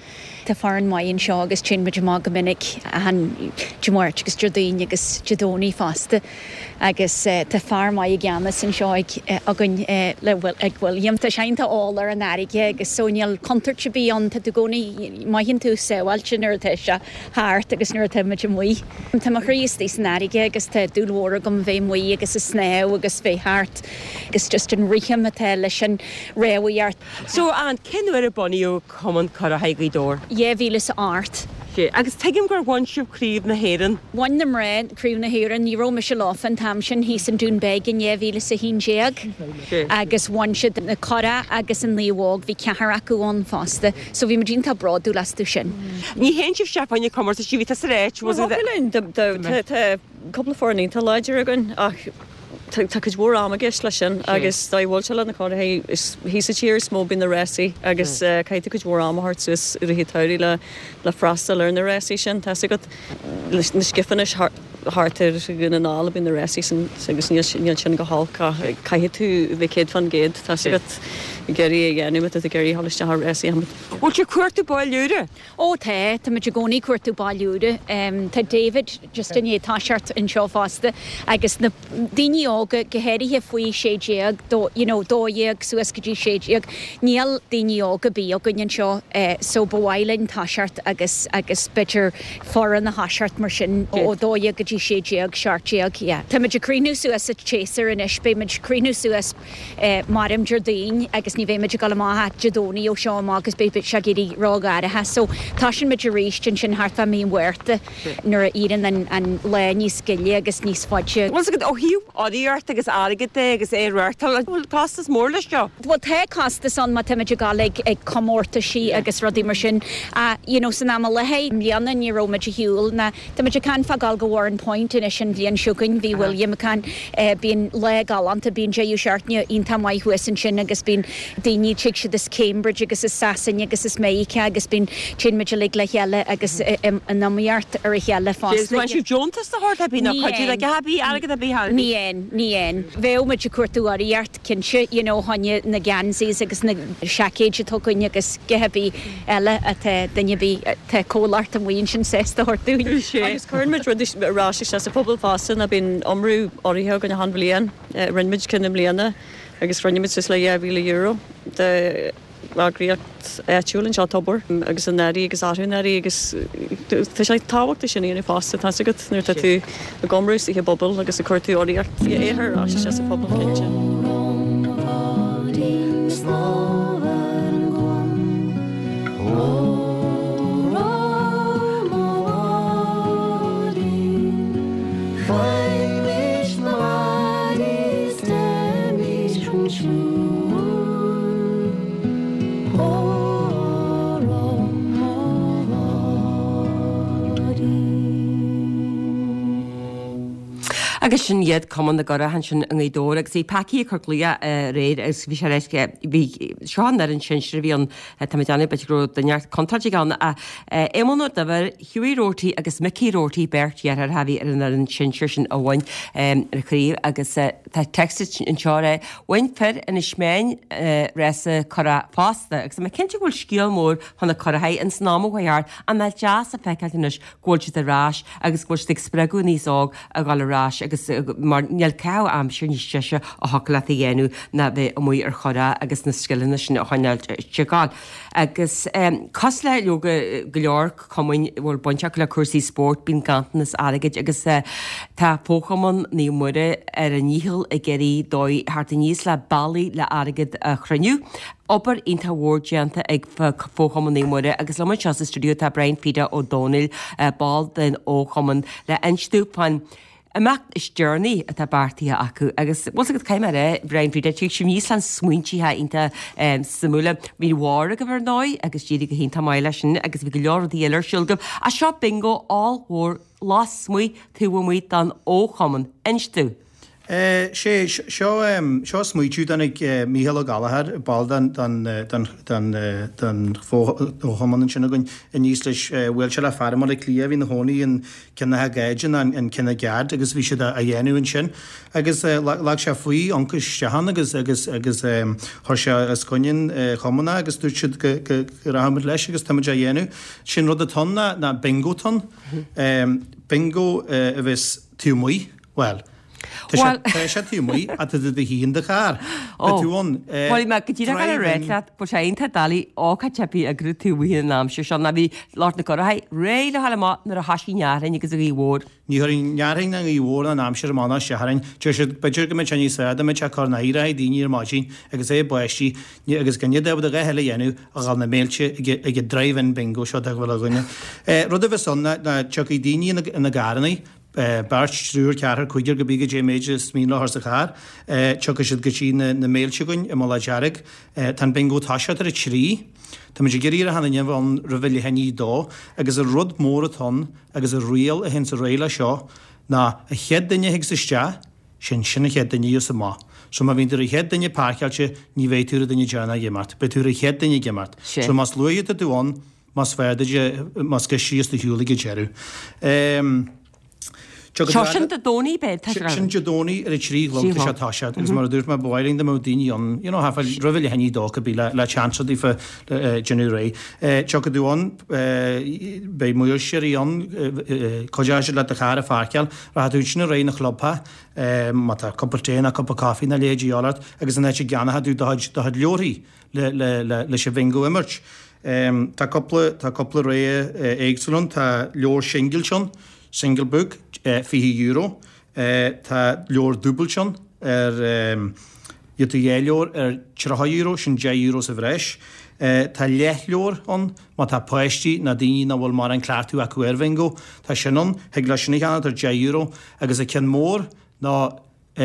tá faran maion seo agus sin muid má go minic an Jomort agus Jordaine agus Jodóní fásta agus tá far mai i gceanna san seo agan le bhfuil ag William tá seinta álar an airige agus sóneal contart se bí an tá gcónaí maihinn tú saoáil sin nuir te se háart agus nuir te muid muoi. Tá mar chríostí san airige agus tá dúlhóra gom bhéh muoi agus is snéh agus bhéh háart agus just an riam atá leis an réhaíart. So an cinhfuir a buíú cuman chu a haigí dór? Dhé bhíle sa árt. Agus teigim gur bhain siú críomh na héan? Bhain na mré críomh na héan ní ró me se láfan tam sin hí san dún beg in dhé bhíle sa hín déag agus bhain siad na cara agus an líomhág bhí cethar acu an fásta, so bhí mar dínta braú lasú sin. Ní hen sih sepainine commarta sí bhí sa réit couple fórnaí tá láidir agan ach Tá go bhór am agus lei sin agus dá bhil se le na cáda hí sa tíir smó bin na réí agus caiite go bhór am hart sus i hitairí le le freistal ar na réí sin Tá go na skifanis hartar gona nála bin na réí san agus níl sin go hálcha caiithe tú bheith céad fan géad Tá go geirí ghéanú a geirí halliste th réí ha. Bhil te cuairtú bailúre? Ó té Tá muid gcónaí cuairtú bailúre Tá David just in táseart in seo fásta agus na daoine ága gohéirithe faoi séideag dóéag suascadí séideag níl daoine ága bí a gunnean seo so bhhailinn táseart agus agus bitir foran na háseart mar sin ó dóéag gotí séideag searteag. Tá muid críú suas a chéar in isbe muid críú suas marim Jordaine agus ní bhéh muid go máthe Jodóní ó seo agus bé se géirí rágáirithe, so tá sin muid réistin sin hartfa míon huirta nuair a ían an le níos sciile agus níos fáide. ó hiú áíart agus aige agus é ruirtal bhfuil castas mór leis seo. Bhil the castas an matimiid galig ag commórta si agus rodí mar sin a san am lehéid líanana ní romaid hiúil na Táidir can fa gal go Warren Point in sin bhíon siúcain bhí William can bíon le galanta bíon jeú seartne ionta mai huasan sin agus bíon daoine te si is Cambridge agus is Sasan agus is méice agus bíon sin meid le le cheile agus an nóíart ar a cheile fá. siú Jotas a hort a bí chuú le habí agad a bí Níon níon bhéh meid cuairtú aíart cinse tháine na gceansaí agus na seacéide tucaine agus gehebí eile a duine bí cóláart an bhaon sin sésta hortú. Agus chuirmid rá se sa pobl fásan a bín omrú oríthe gan na hanbhlíon rinmid cinnam líana agus rinneimiid sus le dhé euro de agriíocht éúlann seo tobar agus an neirí agus áthúnaí agus sé táhachtta sin íana fásta tá go nuir tú a gomrús i bobbal agus a chuirtú oríart éair á se sa pobl cinse. Agus sin iad cuman na gara han sin an dóra agus í paci chu lia réad agus bhí sé réisce bhí seán ar an sinir bhí an tamidana begrú daneart contáte gan a émónar da bhar hiúírótaí agus micírótaí berttíar ar hahí ar an an sinir sin a bhain ar chríomh agus tá text in seáre bhain fer in isméin résa chora fásta agus me cinnte bhfuil scíal mór chuna chorathaid an snámhaar an me jazz a feiceis ggóilte arás agus gúil ag spreú níos ág a gáilrás agus mar neal ceá am siú níos teise a hola a dhéanú na bheith amú ar chora agus na skillna sin a chaneil teáil. Agus cos le leoga go leor cumin bhfuil buinte le cuasaí sport bín gantanas aigeid agus tá fóchaman ní muire ar a níhil a geirí dóid thart a níos le bailí le aigid a chraniu. Obair ínta bhórdeanta ag fóchaman ní muire agus le se sa studioú tá Brian Fida ó Donil ball den óchaman le einstúpain. Amach is journey a tá bartaí acu agus was go caiim ré Brian Fida tú sem níos an smuintíthe inta samúla bhí mhra go bhar náid agus tíad go hínta maiile sin agus bhí go leor dhéar siúlgam a seo bingo áhór lá smuoi tú bhmuid an óchaman einstú. sé seo seo smuitiú dan ag Mícheál Ó Galahad ball dan dan dan dan dan fóhamman sinna gon in níos leis bhfuil se le farmar ag clia hí na hónaí an cinna gaiidean an cinna gead agus bhí siad a dhéanú sin agus le se faoí ancas tehan agus agus agus thuir se a scoinn chomanna agus dúirt siad go rahamid leis agus táid a dhéanú sin rud a tonna na bingo ton bingo a bheits tú muí well. Tá sé tú muí a tu de híon de char. túón. Bhil me go dtí a réitleat bu sé onanta dalí ácha tepi a gru túí nám se se na bhí láart na choraid réile hall má nar a hasí nearhain agus a í bhór. Ní nearhain na í bhór an amsir mána sehain, tu sé beidir go me ní sada me te chu naíra daoine másin agus é buistí agus gan deh a heile dhéanú a gáil na mélte ag dreimhann bingo seo ag bhfuil a gine. Rud a bheith sanna na tuí daine na garanaí, Bart strúr cear chuidir go bíige dé méidir smíla thsa char, tucha siad go sí na méiltegain i mla dearag, tan bingo táise ar a trí, Tá me géirí a hanna bhán rahfuil hení dó, agus a rud mór atá agus a rial a hen sa réile seo na a chead daine hiag sa ste sin sinna chead daine sa má. So má vín a chead daine pácealte ní bhéitúra daine deanna gemart, beúra chead daine gemart. So más luiad a dúán más féidir más go síos de hiúla go jeú. Sin de dóí be sin de dóí ar a trí glomta se táisiad, gus mar dúirt me bhailing de mó daíon, I hafa roiil hení dó go bí le chansadí fa genú ré. Te go dúán bei muir séíon codáise le a char a farceal, ra dút sinna ré na chloppa mat a copperténa coppa caí na léidirálart, agus an éit ganna dú had leorí le se bingo immert. Tá coppla ré éagsalún tá leor singilson, single book, fi euro, tá leor dúbalson ar je tú éleor ar tre euro sin dé euro sa bhreis, Tá leithleor an má tá poisttí na daoine na bhfuil mar an cleartú a cuairvingo, Tá sinan heag lei sinna cheanna ar dé euro, agus a cin mór ná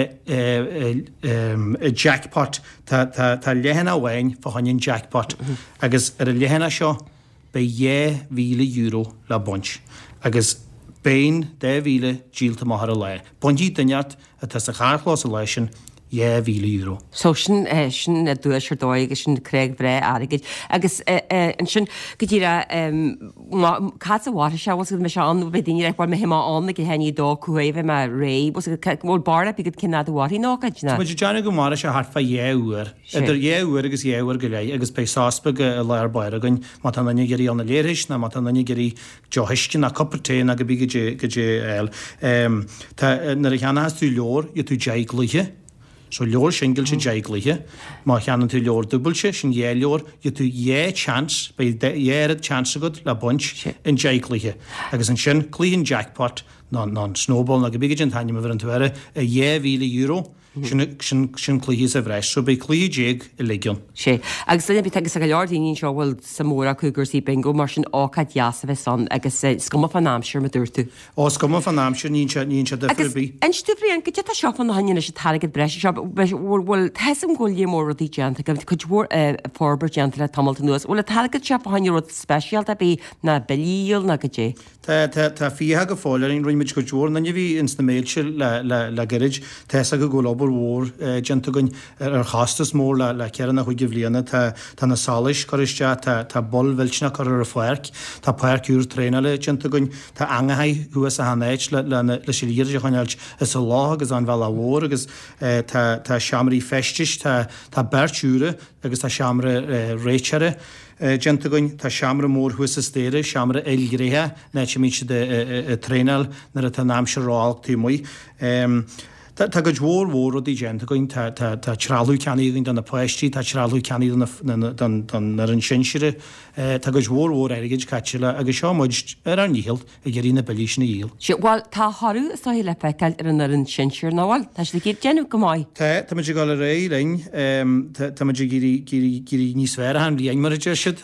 jackpot tá lehanna bhhain fa hainn jackpot, agus ar a lehanna seo be dhé mhíle euro le buint, agus Béin dé bhíle díalta mar a le. Bondí daineart a tá sa charchlás a lei sin dhé mhíle euro. So sin sin a dúir dóid agus sin creig bre aige. Agus an sin go dtíra cad a bhhair se was me se an be daine ag me himá anna go henní dó cuaibh me ré, mór barna bigad cinna bhhaí nácaidna. Mu deanna go mar se hartfa dhéúir. Idir dhéúir agus dhéúir go lei, agus pe sáspa go leir beiragain má tá naine gurí anna léiris na má tá naine gurí deohiiscin na coppertéin a go bí go dé eil. Tá nar a cheanna has tú leor i tú deagluithe, so leor singil se deagluithe, má cheanan tú leor dúbalse sin dhé leor i tú dhé chance, bei dhéad chance agad le buint in deagluithe. Agus an sin clíonn jackpot ná snowball na go bíige an taine bhar an tuaire a dhé mhíle euro, sin clíí a bhreis, so be clíéag i legion. sé. Agus lena bit agus a go leordaíonn seo bhfuil sa móra chugursí bingo mar sin ácaid deasa bheith san agus scuma fan námsir me dúirtu. Ó scuma fan námsir níon se níon se defibí. An stúbríon go te seo fan na haine sé targad breis se bhfuil theam ghilí mór dí deanta go chu bhór forbar deanta le tamilta nuas, bhfuil targad se haine rud speisial a bí na belíal na go dé. Tá fíthe go fáilir in roiimiid go dúór na bhí ins na méilse le garid, Tá go go bhór gentagann ar chastas mór le ceanna chu gibhlíanana tá na sális choiste tá bolhiltena chu ar a foiirc, Tá páirciúr tréna le gentagann tá angathaid thuas a hanéid le sé líir a chuineil is a lá agus an bhil a bhór agus tá seaamraí festis tá bertúre agus tá seaamra réiteire. Gentagann tá seaamra mór thuas a stéire, seaamra eilgréthe na mí de trénal nar a tá námse ráach tú muoi. Tá go dhór mhór í gentagann tá trálú ceanaígann don na poisttí, tá trálú ceanaí ar an sinseire, Tá go dhór mhór aigeid caiile agus seo muid ar an níhil a ggéirí na belísna íl. Bhil tá thú is le feiceil ar an ar an sinseir náhil, Tá le gé déanú go maiid. Tá Tá go gáil ré lein tá gurí níos sfr an bhí mar de siid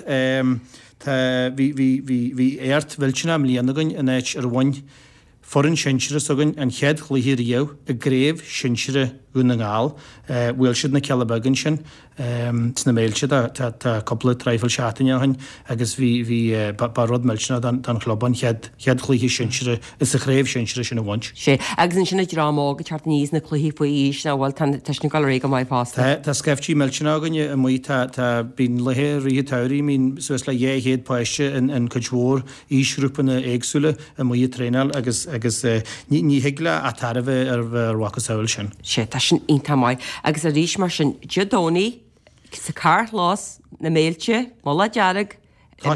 hí éirt bhiltena am líanagann in éit ar bhain foran sinsere sogan an chead chluhir jau a gréf sinsere ún na gáil, bhfuil siad na cebagan sin sna méilse coppla treifil seatain agus bhí barrod meilsena don chlobban chead chluthaí sinsere is a chréibh sinsere sin bhaint. sé agus an sinna rámá go teart níos na chluí faoí ís na bhil teisna galí go maiid fásta. Tá sceftí meilsena aganine a mu bín lethe rí tairí mín suas le dhé héad páiste an coidhór ísrúpanna éagsúla a mu tréál agus agus ní hiigla a tarbh ar bhhachasáil sin. sé tá sin intamáid agus a ríis mar sin dedóí sa cá lás na méilte mála dearag tá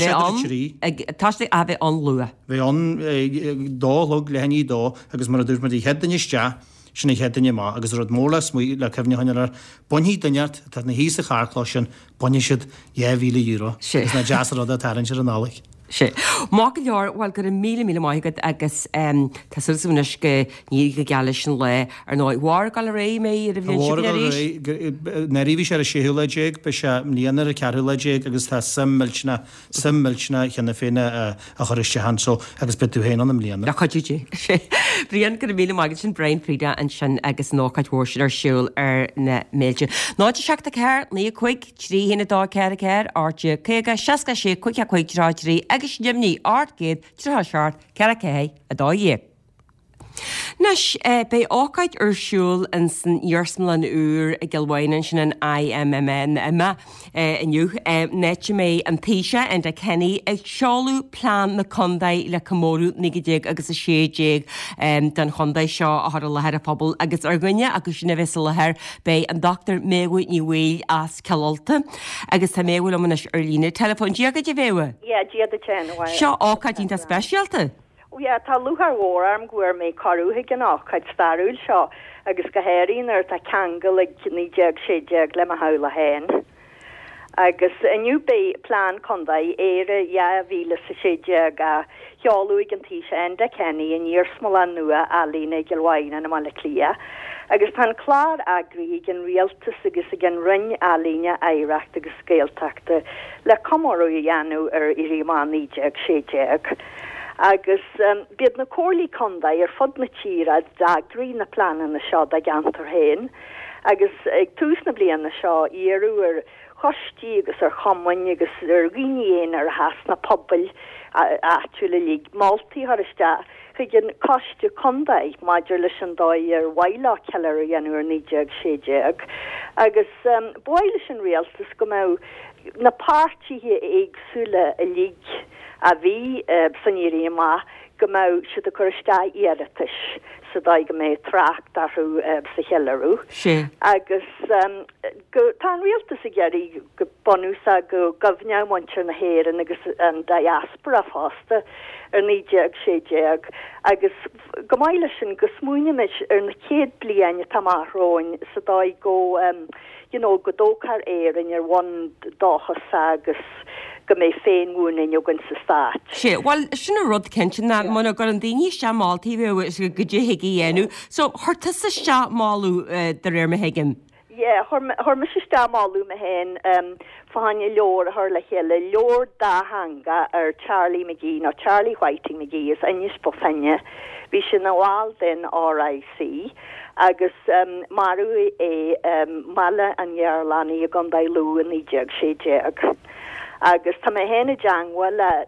a bheith an lua. Bhí an dálog lehaní dó agus mar a dúir mar í headdaiste sinna headdaine má agus rud mórlas mu le cefhnehaine ar buí daineart tá na hí a charlá sin buine siad éhhíle euro na jazzrad a tarann ar an nálaigh. sé. Má go leor bhil gur mí mí maigad agus táúnas go ní go geala sin le ar nó bhhar gal ré mé ar a bhíon naríhí sé a séúlaéig be se líanaar a ceúlaéig agus tá simmelna simmelna cheanna féine a choiriste hansó agus beú héana am líana. Le chuidé sé. Bríon gur mí maigad sin Brian Frida an sin agus nóchaidhór sin ar siúil ar na méilte. Náidir seach a ceir ní chuig trí héna dá ceir a ceir áte chuige seaca sé chuig a chuig ráidirí agus Jimní ardgéad trá seart ce cé a dá dhé. Nes bé ácaid arsúil an san dhearsmlan úr a gilhhain sin an I M M N ima inniu nete mé an tíise an de Kenny ag seáú plán na condaid le commórú nigidéag agus a sédéag den chondaid seo a lehead a pobl agus argine agus sinna bheits lethir bé an doctor méhhaid ní bhfuil as ceolta agus tá méhfuil am ar lína telefón diaga de bhéha? Seo ácaid ínta speisialta? Ja tá luhar óarm gúir mé carúthe gan áchaid starúil seo agus go héirín ar tá cheangal ag níideag séideag le a hela héin. Agus aniu bé plán condaid éire ja bhíle sa séideag a cheáúig an tíise an de Kenny in díorsmal an nua a lína gilhhaine na mala clia. Agus tan chlár agrií gin rialtas agus a gin rinne alíne éireacht agus scéalteachta le comorú dhéanú ar iríán níideag séideag. Agus um, bead na cóirlí condaid ar fod na tíra dagrí na planan na seo a gantar héin, agus ag tús na blian na seo iarú ar chostí agus ar chomhain agus ar ghinéon ar has na pobl atúla lí Maltaí thuiste chu gin coiste condaid maidir leis an dóid ar bhaile cear a dhéanú ar níideag séideag, agus um, báile sin rialtas go mé na pártíthe éagsúla a lí a bhí saníí má go mé si a chuirtá iiritas sa d go mé tracht darú sa chearú. agus um, go tá rialtas a geirí go bonúsa go gomhneáintir na héan agus an diaspora fásta ar níideag séideag agus go maiile sin go smúineis ar na céad bliaine tamáthróin sa dá go um, you know, go dócar éan ar bhain dáchas agus go mé féin gúnain jogann sa stát. sé, bhil sinna rud cinnte na muna gur an daoine se mátaí bh go dtí hiigi dhéanú, so thuirta sa se máú de réir me hiigin. Ié, thuir me se sta máú me hen um, fáine leor thur le chéile leor dá hanga ar Charlie McGee nó Charlie Whiting McGee is anis po fenne bhí sin na bháil den R I C agus um, marú é um, mala an Iarlani a gandai lú an níideag séideag. Agus tá mé héna deanghfuil le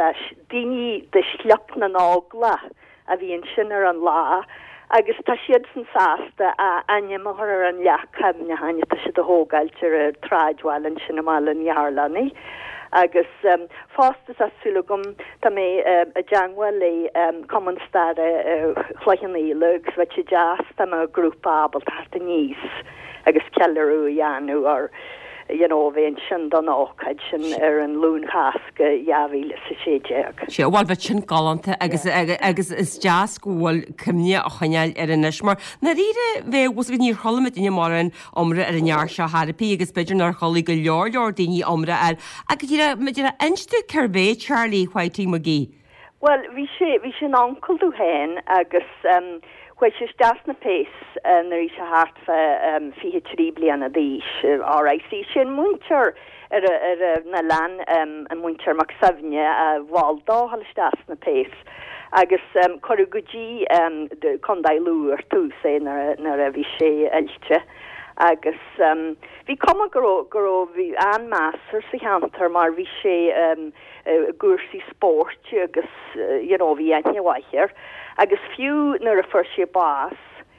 daoine de sleap na nágla a bhíon sin ar an lá, agus tá siad san sásta a aimimethir ar an leachcham na haine tá siad a thógailte ar tráidhil an sin amál an Iarlani. Agus um, fástas asúlagum tá mé um, a deanghfuil le um, common stare uh, chluichannílegs bheit sé deas tá a grúpa abal tarta níos agus cearú dhéanú ar you know, bhíon sin don ácaid sin ar an lún chasca jaabhíle sa séideag. sé bhil bheit sin galanta agus agus is deas gohfuil cumne a chuineil ar an ismar. Na riide bheith was go níor cholamid in marin omra ar an near se Harpaí agus beidir nar cholí go leor leor daoine omra ar agus dtíra meidir instú cerbé Charlie Whiting McGee. Well, bhí sé bhí sin ancolú hain agus um, Which is das na pace uh, na is a hart fa um, fi trí bliana dís R I C sin muinter er er na lan um, an muinter mac safne a uh, waldá hall das na pace agus um, chorugují um, de condailú ar tú sé nar a bhí sé eilte. agus um, hí com go go bhí an master sa cheantar mar bhí sé um, uh, gúsí sport agus uh, you know, bhí aithnehaithir agus fiú nar a fuair sé bás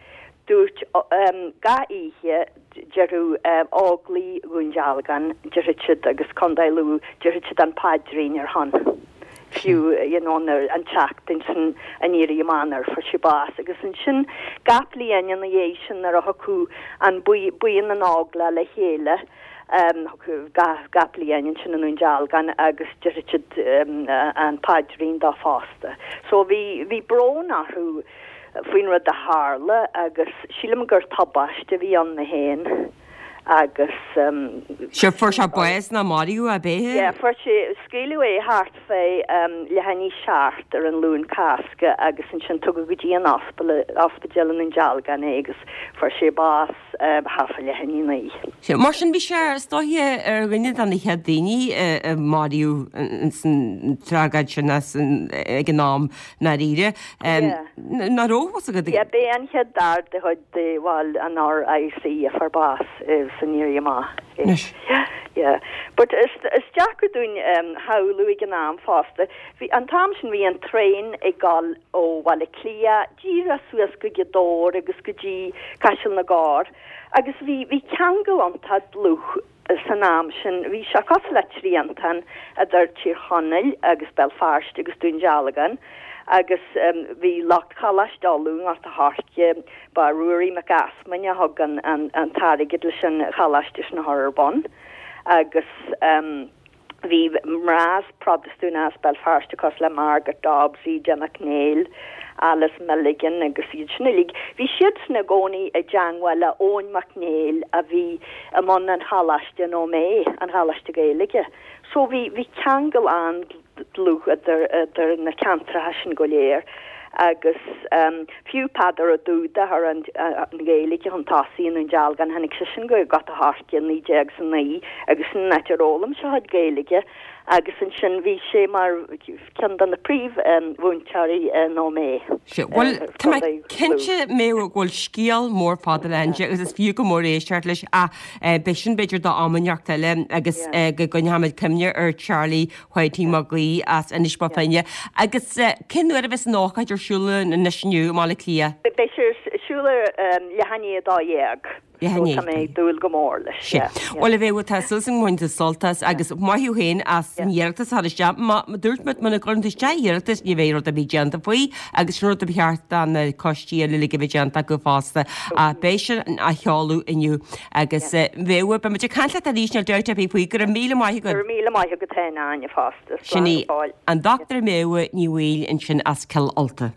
dúirt um, ga ihe jeú um, áglí gúnjalgan jeiriid agus condailú jeiriid an padrín ar hon. Fiú you know, an teachtain sin an éí manar for si bás agus an sin gaplí aine na dhé sin ar a hoú an buin an ágla le chéile um, gaplí aine sin an únjal gan agus jeiriid um, uh, an padrín dá fásta. So bhí bhí brón ahrú faoin rud a hála agus sílam gur tabaiste bhí an na héin. agus um, Se for se bues na Mariú a béhe? Yeah, for se scéú é hart fé um, le haní seart ar an lún casca agus an sin tu go dtí an ospedal an jal gan agus for sé bás uh, hafa le haní naí. Se mar sin bhí sé stohí ar rinne an ich daoine uh, Mariú san tragad sin ag an nám na ríre. Um, yeah. Na ró was a go? Yeah, bé an head dar de hod de wal an R I C a for bás uh, san ma. Yeah, yeah. But is is Jackar doing um how Louis Ganam faster. Vi an tamsin vi an train e gal o wal e clia gira suas go gedor agus go gi cashel na gar agus vi vi can go on tad luch san amsin vi shakas letriantan a der tir honnel agus Belfast agus dun jalagan. agus um, bhí locht chalas dalún ar a hartje ba ruúí me gasman a hagan an, an tarigid lei sin chalastis na Harbon agus um, bhí mrás protestúnas Belfast cos le Margaret Dobbsy, Gemma Cnail, Alice Milligan agus iad snillig. Bhí siad na gcónaí a deanghfuil ón McNeil a bhí amon an chalaiste nó mé an chalaiste gaelige. So bhí bhí ceangal an luch idir idir na cantra hasin go léir agus um, fiú padar a dúda ar an gaelige an tasí an jalgan hanig sin go gat a harcin ní jeag san naí agus an naturólam se had gaelige agus an sin bhí sé mar cean an na príomh bhúntearí nó mé. Well, tá cinse mé ghil scíal mór fáda lenge agus is fiú go mór éisiart leis a bisin beidir dá ammanneachta le agus go gonne haid cimne ar Charlie Whitey Magaí as inis ba féine agus cinú a bheits náchaid ar siúla na nisniu mála clia. Beir siúla lehanní dá dhéag. dúil gomór leis. Well a bhéh tesil san muinte soltas agus maithú héin as anhéaltas hadiste dúirtmut muna gruntasteíaltas ní bhéir a bhí deanta faoi agus sinú a bheart an costí le go bh deanta go fásta a béisi a cheáú inniu agus bhéh be muidir canla a rísneil deirta bhí faoi gur míle maithe go míle maithe go taine aine fásta. Sinní an doctor méha ní bhfuil in sin as ceil alta.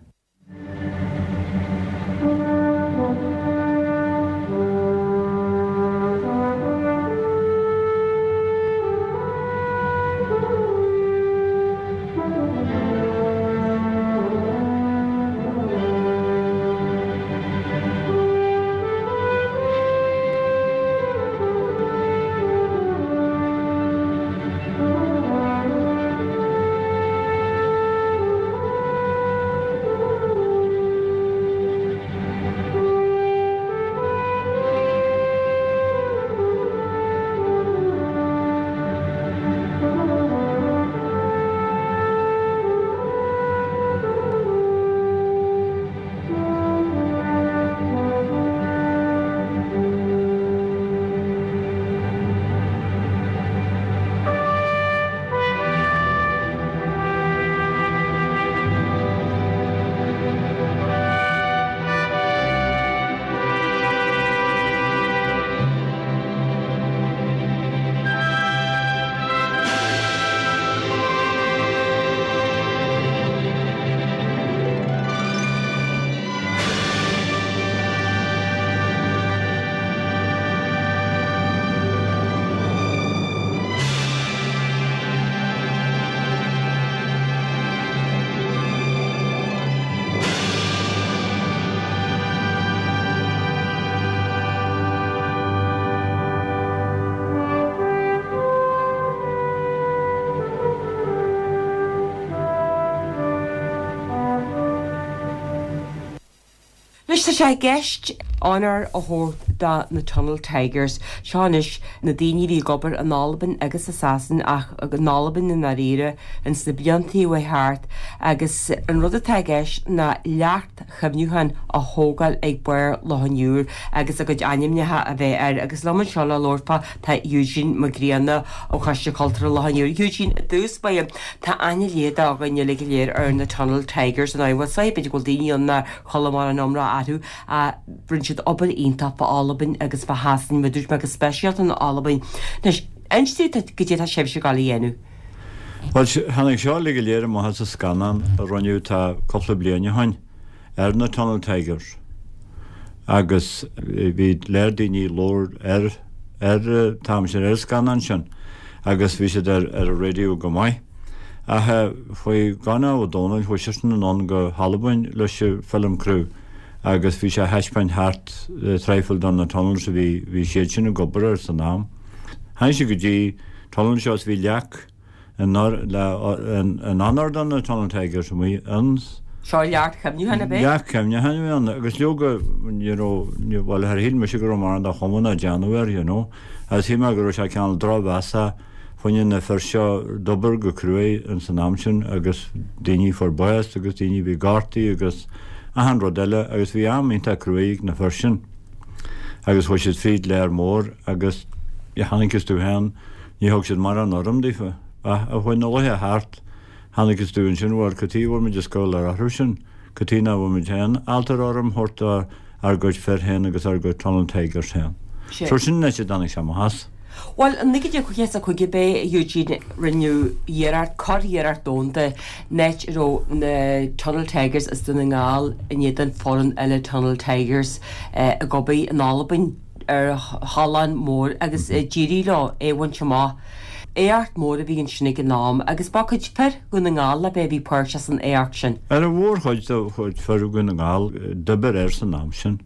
Nis sé gist anar a hort da na Tunnel Tigers Seanis na daoine bhí gobar an Nálban agus asasan ach an Nálban in naríre an sna bliantaí wa háart agus an rud atá gist na leart chumniúhan a hógal ag buir lethaniúr agus a go animnethe a bheith ar agus leman seo le lorpa tá Eugene Magriana ó chaiste cultúr lethaniúr. Eugene dús ba tá aine léad a gan le léir ar na Tunnel Tigers an áhha sa beidir go daoine an na cholamar an omra athú a brin siad obair ionta fa Alban agus fa hasan muidir me go speisialt an Alban. Nes einstí go dtí tá sibh se gáí dhéanú. Well hannig seo le léir má has a scanan a runniú tá coppla bliana hain ar na Tunnel Tigers agus bhí léir daoine lór ar ar tam sin ar scanan sin agus bhí siad ar ar a radio go maiid. A faoi ganna ó dóna chu sian an go Hallbain leis film crew agus bhí sé heispain hart treifil don na tunnel sa bhí bhí siad sin gobar san nám. Hain si go dtí tunnel seos bhí leach an anar don na Tunnel Tigers mí ans. Seo leach chumniú hena bé? Leach chumne hena an agus leoga bhil ar hí me si go mar an a chomna Januar, you know, as hí me gur se cean drábhesa Fuin na fer seo dobar go crué an san amsin agus daoine for buas agus daoine bhí gartaí agus a an rodile agus bhí am ínta cruéigh na fersin. Agus bhui siad fríd léir mór agus i hannicgus tú hen ní thug siad mar an ormdífa. A bhain na lethe háart hannicgus tú sin bhar cotí bhfuil me scóil ar athú sin, cotína bhfuil me hen altar orm horta ar goid fer hen agus ar goid Tunnel Tigers hen. Tro sin ne sé danig sem has. Well, an nigid go yes a chuige bé Eugene rinnew dhéart cor dhéart dónta net ro na Tunnel Tigers is duna ngáil in iad foran eile Tunnel Tigers a gobaí an Alban ar Hallan mór agus ddírí lá éhain semá. Éart mór a bhíonn sinnig an nám agus ba chuid per go na ngáil le bé bhí purchas an éart sin. Ar a bhór chuid chuid fer go na ngáil dubar ar san nám sin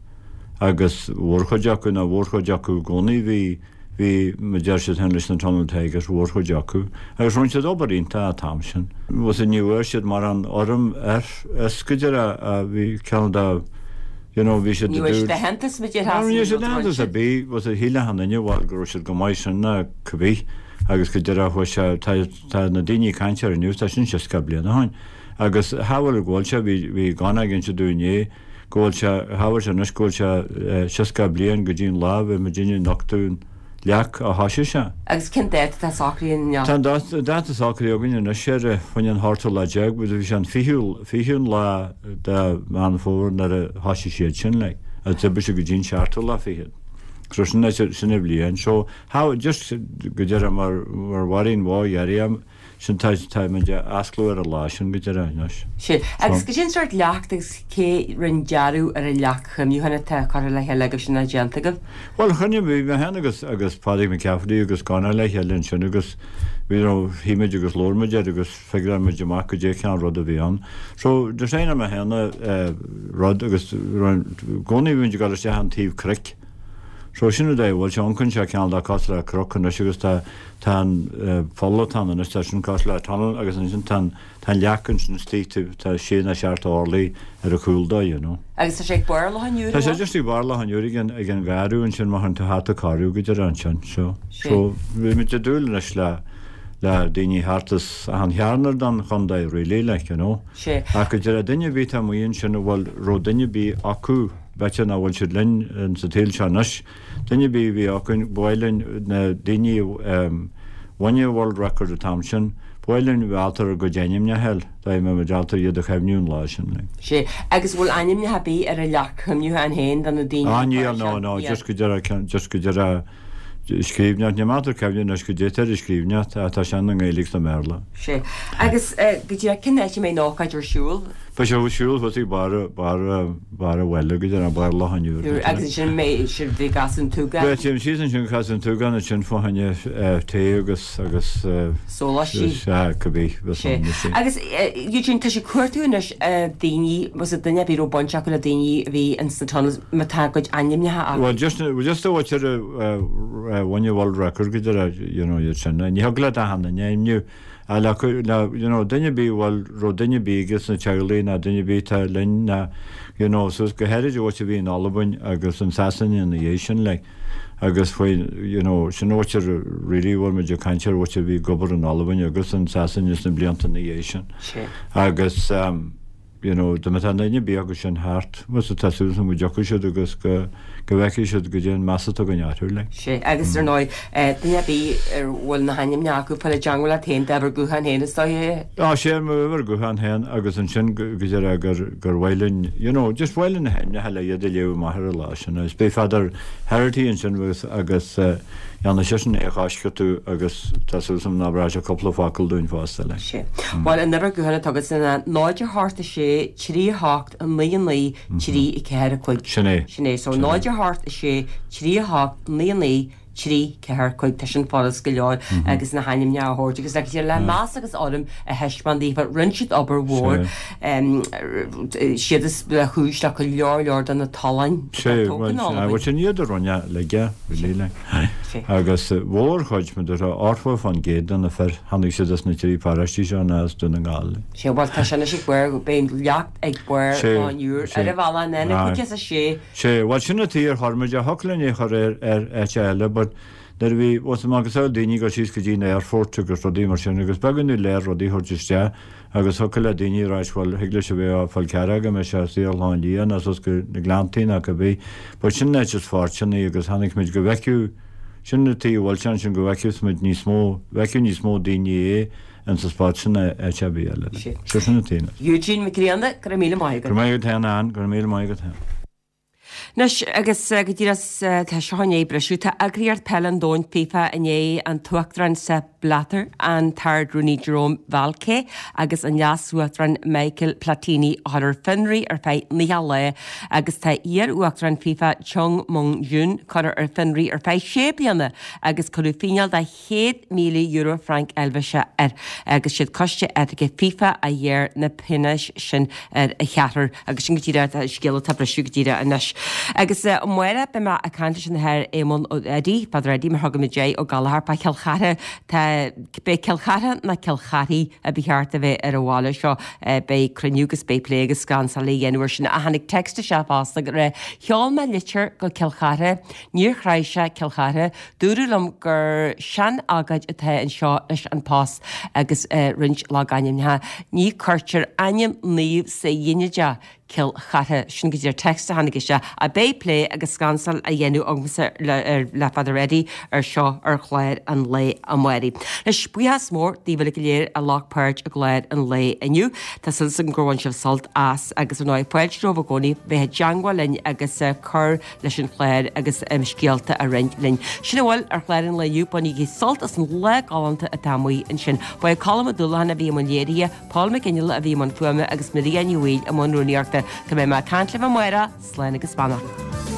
agus bhór chuideachú na bhór chuideachú gcónaí bhí Bhí me deir siad hen leis na Tunnel Tigers bhór chuid acu, agus rún siad obairínta a tam sin. Was a níuir siad mar an orm ar scuidir a bhí ceanna you know, bhí siad Níuir de hentas me deir hasan. Níuir siad hentas a bí, was a híle hanna bhil gur siad go maiid sin na cubí agus go deir a chu se tá na daoine caiintear a níos tá sin se scablian a hain. Agus hafuil a ghil se bhí gana gin se dúné, ghil se hafuil se nuscúil se se scablian go dtíon lá bh me dine nachtún leach a hasise se. Agus cin déit tá sacraíon ne. Tá dáta sacraí a gine na séire chuin an hartú le deag, bud bhí an fiúil fiún le de man fór na a hasise siad sin le, a tuba se go dtín seartú le fiad. Crusin sinna blion, so how just go deir mar warín bhá dhearíam sin táid asclú ar a lá sin go deir anos. Sí, agus go sin sort leachtas cé rin dearú ar a leach chumniú hena te chuir le heile agus sin na déanta go? Well chunne bhí me hen agus agus pádig me ceafdaí agus gána le helinn sin agus bhí híimeid agus lórmaidir agus fegraid amach go dé cean rud a bhí an. So de séna me hena rud agus gcónaí bhín go sé an tíomh cric. So sinna dé bhil se ancann se cean le cos le crochan agus tá tá followtan an iste sin cos le tunnel agus an sin tá leachann sin stíú tá sína seart álaí ar a chúlda, you know. Agus tá sé buir le hanúr? Tá sé just í bar le hanúr igen ag an garú an sin mar an háta carú go ar an sin. So so bhí mit de dúil leis le le daoine hátas an chearnar don chundaid rilí le, you know. Sí. A go deir a duine bhí tá muon sin bhfuil ro duine bí acu bete na bhfuil siad linn an sa téil se nas. Duine bí bhí acinn bhhailinn na daoine one world record a tam sin, bhhailinn bháltar go déanimne hell, tá me me dealtar iad a chemniún lá sin le. Sí, agus bhfuil ainimne ha bí ar a leach chumniú an héin dan na daoine. Ah, níl, no, no, just go deir just go deir a scríbneart ne mátar cebhíonn as go détar scríbneart a tá sean an éalaigh na merla. Sí. Agus go dtí cinnéisi mé nácaid ar siúil? Ba se bhisiúil bhí bar bar bar bhile go ar an bar lehanúr. Agus sin mé sin bhí gasan túga. Bé sin sin sin gasan túgan a sin fáhanne té agus agus sólasí cobí. Agus Eugene tá sé cuairtúnas daoine was a duine bíró bonseach go le daoine bhí in sa tunnels matá goid ainimnethe a. Well just just bhhaid ar one world record go ar you know sin. Ní hagla a hanna néimniu a le dunne bí bhil ro dunne bígus na telí na dunne bí lin na sus go heidir ó se bhí Albain agus an sasan in na dhé sin le agus foioi sin óir riíhil me de caiintear ó se bhí gobar an Albain agus an sasan is na blianta na dhé sin agus de me naine bí agus sin háart was a tasú go decu se agus go go bhheici se go dhéon massa a go nearú le. sé agus ar nóid duine bí ar bhfuil na haim neacu fel deanghil a taon debar gohan héana é? Á sé mhar gohan hen agus an sin go gur gur bhhailinn just bhhailinn na henne heile iad a léh maithar lá sin is bé fadar heirtííon sin agus Janna sin éáisce tú agus tasúsam nárá a coppla facail dún fásta le. sé. Bháil an nebar gohanna agus na náidir háta sé trí hácht an líon lí trí i ceir a chuig. Sinné. Sinné, so náidir háta sé trí hácht líon lí trí ceir chuig te sin fádas go leáin agus na haim neáthir, agus le tíar le más agus orm a heismandí bh rinsead obair mhór siad le chúis le go leor leor an na talain. sé bhil sin iadidir runne le ge líle. agus bhór chuid me ar áfu fan géad an a fer hanig sé na tíí parastí se as duna gála. sé bhil tá sena si buir go ben leacht ag buir anúr ar a bhla nena chu a sé. sé bhil sinna tíí ar thormaid a holainn chu ar eile, der vi was agus daine go síos go dtíine ar fórtugus rodí mar sin agus beganú léir rodí thuirtiste agus thuca le daine ráishil hiigla se bhéh fáil ceige me se sí láin líon as gur na glantína go bhí, ba sin net fásinna agus hanig mid go bheiceú sinna tíí bhil sin sin go bheiceús mid ní smó bheiceú ní smó daine é an sa spá sinna te bí eile. Se sinna tíine. Eugene Mcríanna gur mí maigad. Gur maigad teanna an gur mí maigad he. Nes agus go dtíras tá seáné breisiúta agriíart pelan dóin fifa iné an tuachtarran sa blatar an tardrúní Jerome Valke agus an jaasúachtarran Michael Platini ar finri ar feit níall agus tá ar uachtarran fifa Chung Mong Jun chuir ar finri ar feit séblianna agus chuú fineal de chéad míle euro franc elbise ar agus siad coiste aige fifa a dhéir na pinis sin ar a cheatar agus sin gotíire scéal tá breisiú gotíire a nes. Agus muire be me a cananta sin thir émon ó Eddie, Fad Eddie mar thugam dé ó galhar ba ceilchare tá be ceilchare na ceilchaí a bíart a bheith ar a bháile seo be cruniugus be légus gan sa lí dhéanúir sin a hanig texta se fásta go ré cheáil me litir go ceilchare, níor chráise ceilchare, dúrúlam gur sean agaid a the an seo leis an pás agus rint lá gaiimthe, ní chuirtir aim níomh sé dhéineide cil chathe sin go dtíar texta hannig se a bé lé agus scansal a dhéanú agmasa le Fad Eddie ar seo ar chléir an lé an muirí. Leis buas mór díhfuil go léir a lechpéirt a gléir an lé aniu, Tá sil san gurhain sih salt as agus an náid poiltróh gcónaí bheit deanghil linn agus chur leis an chléir agus scéalta a rint linn. Sinna bhfuil ar chléir an léú buí í salt as an le gáanta a tamí an sin. Ba colm a dúlahanna bhí man léirí, Paul McGinnill a bhí man fuime agus milliíonhil a man rúníarta Tá mé mar cantle a muire sléna agus Spannach.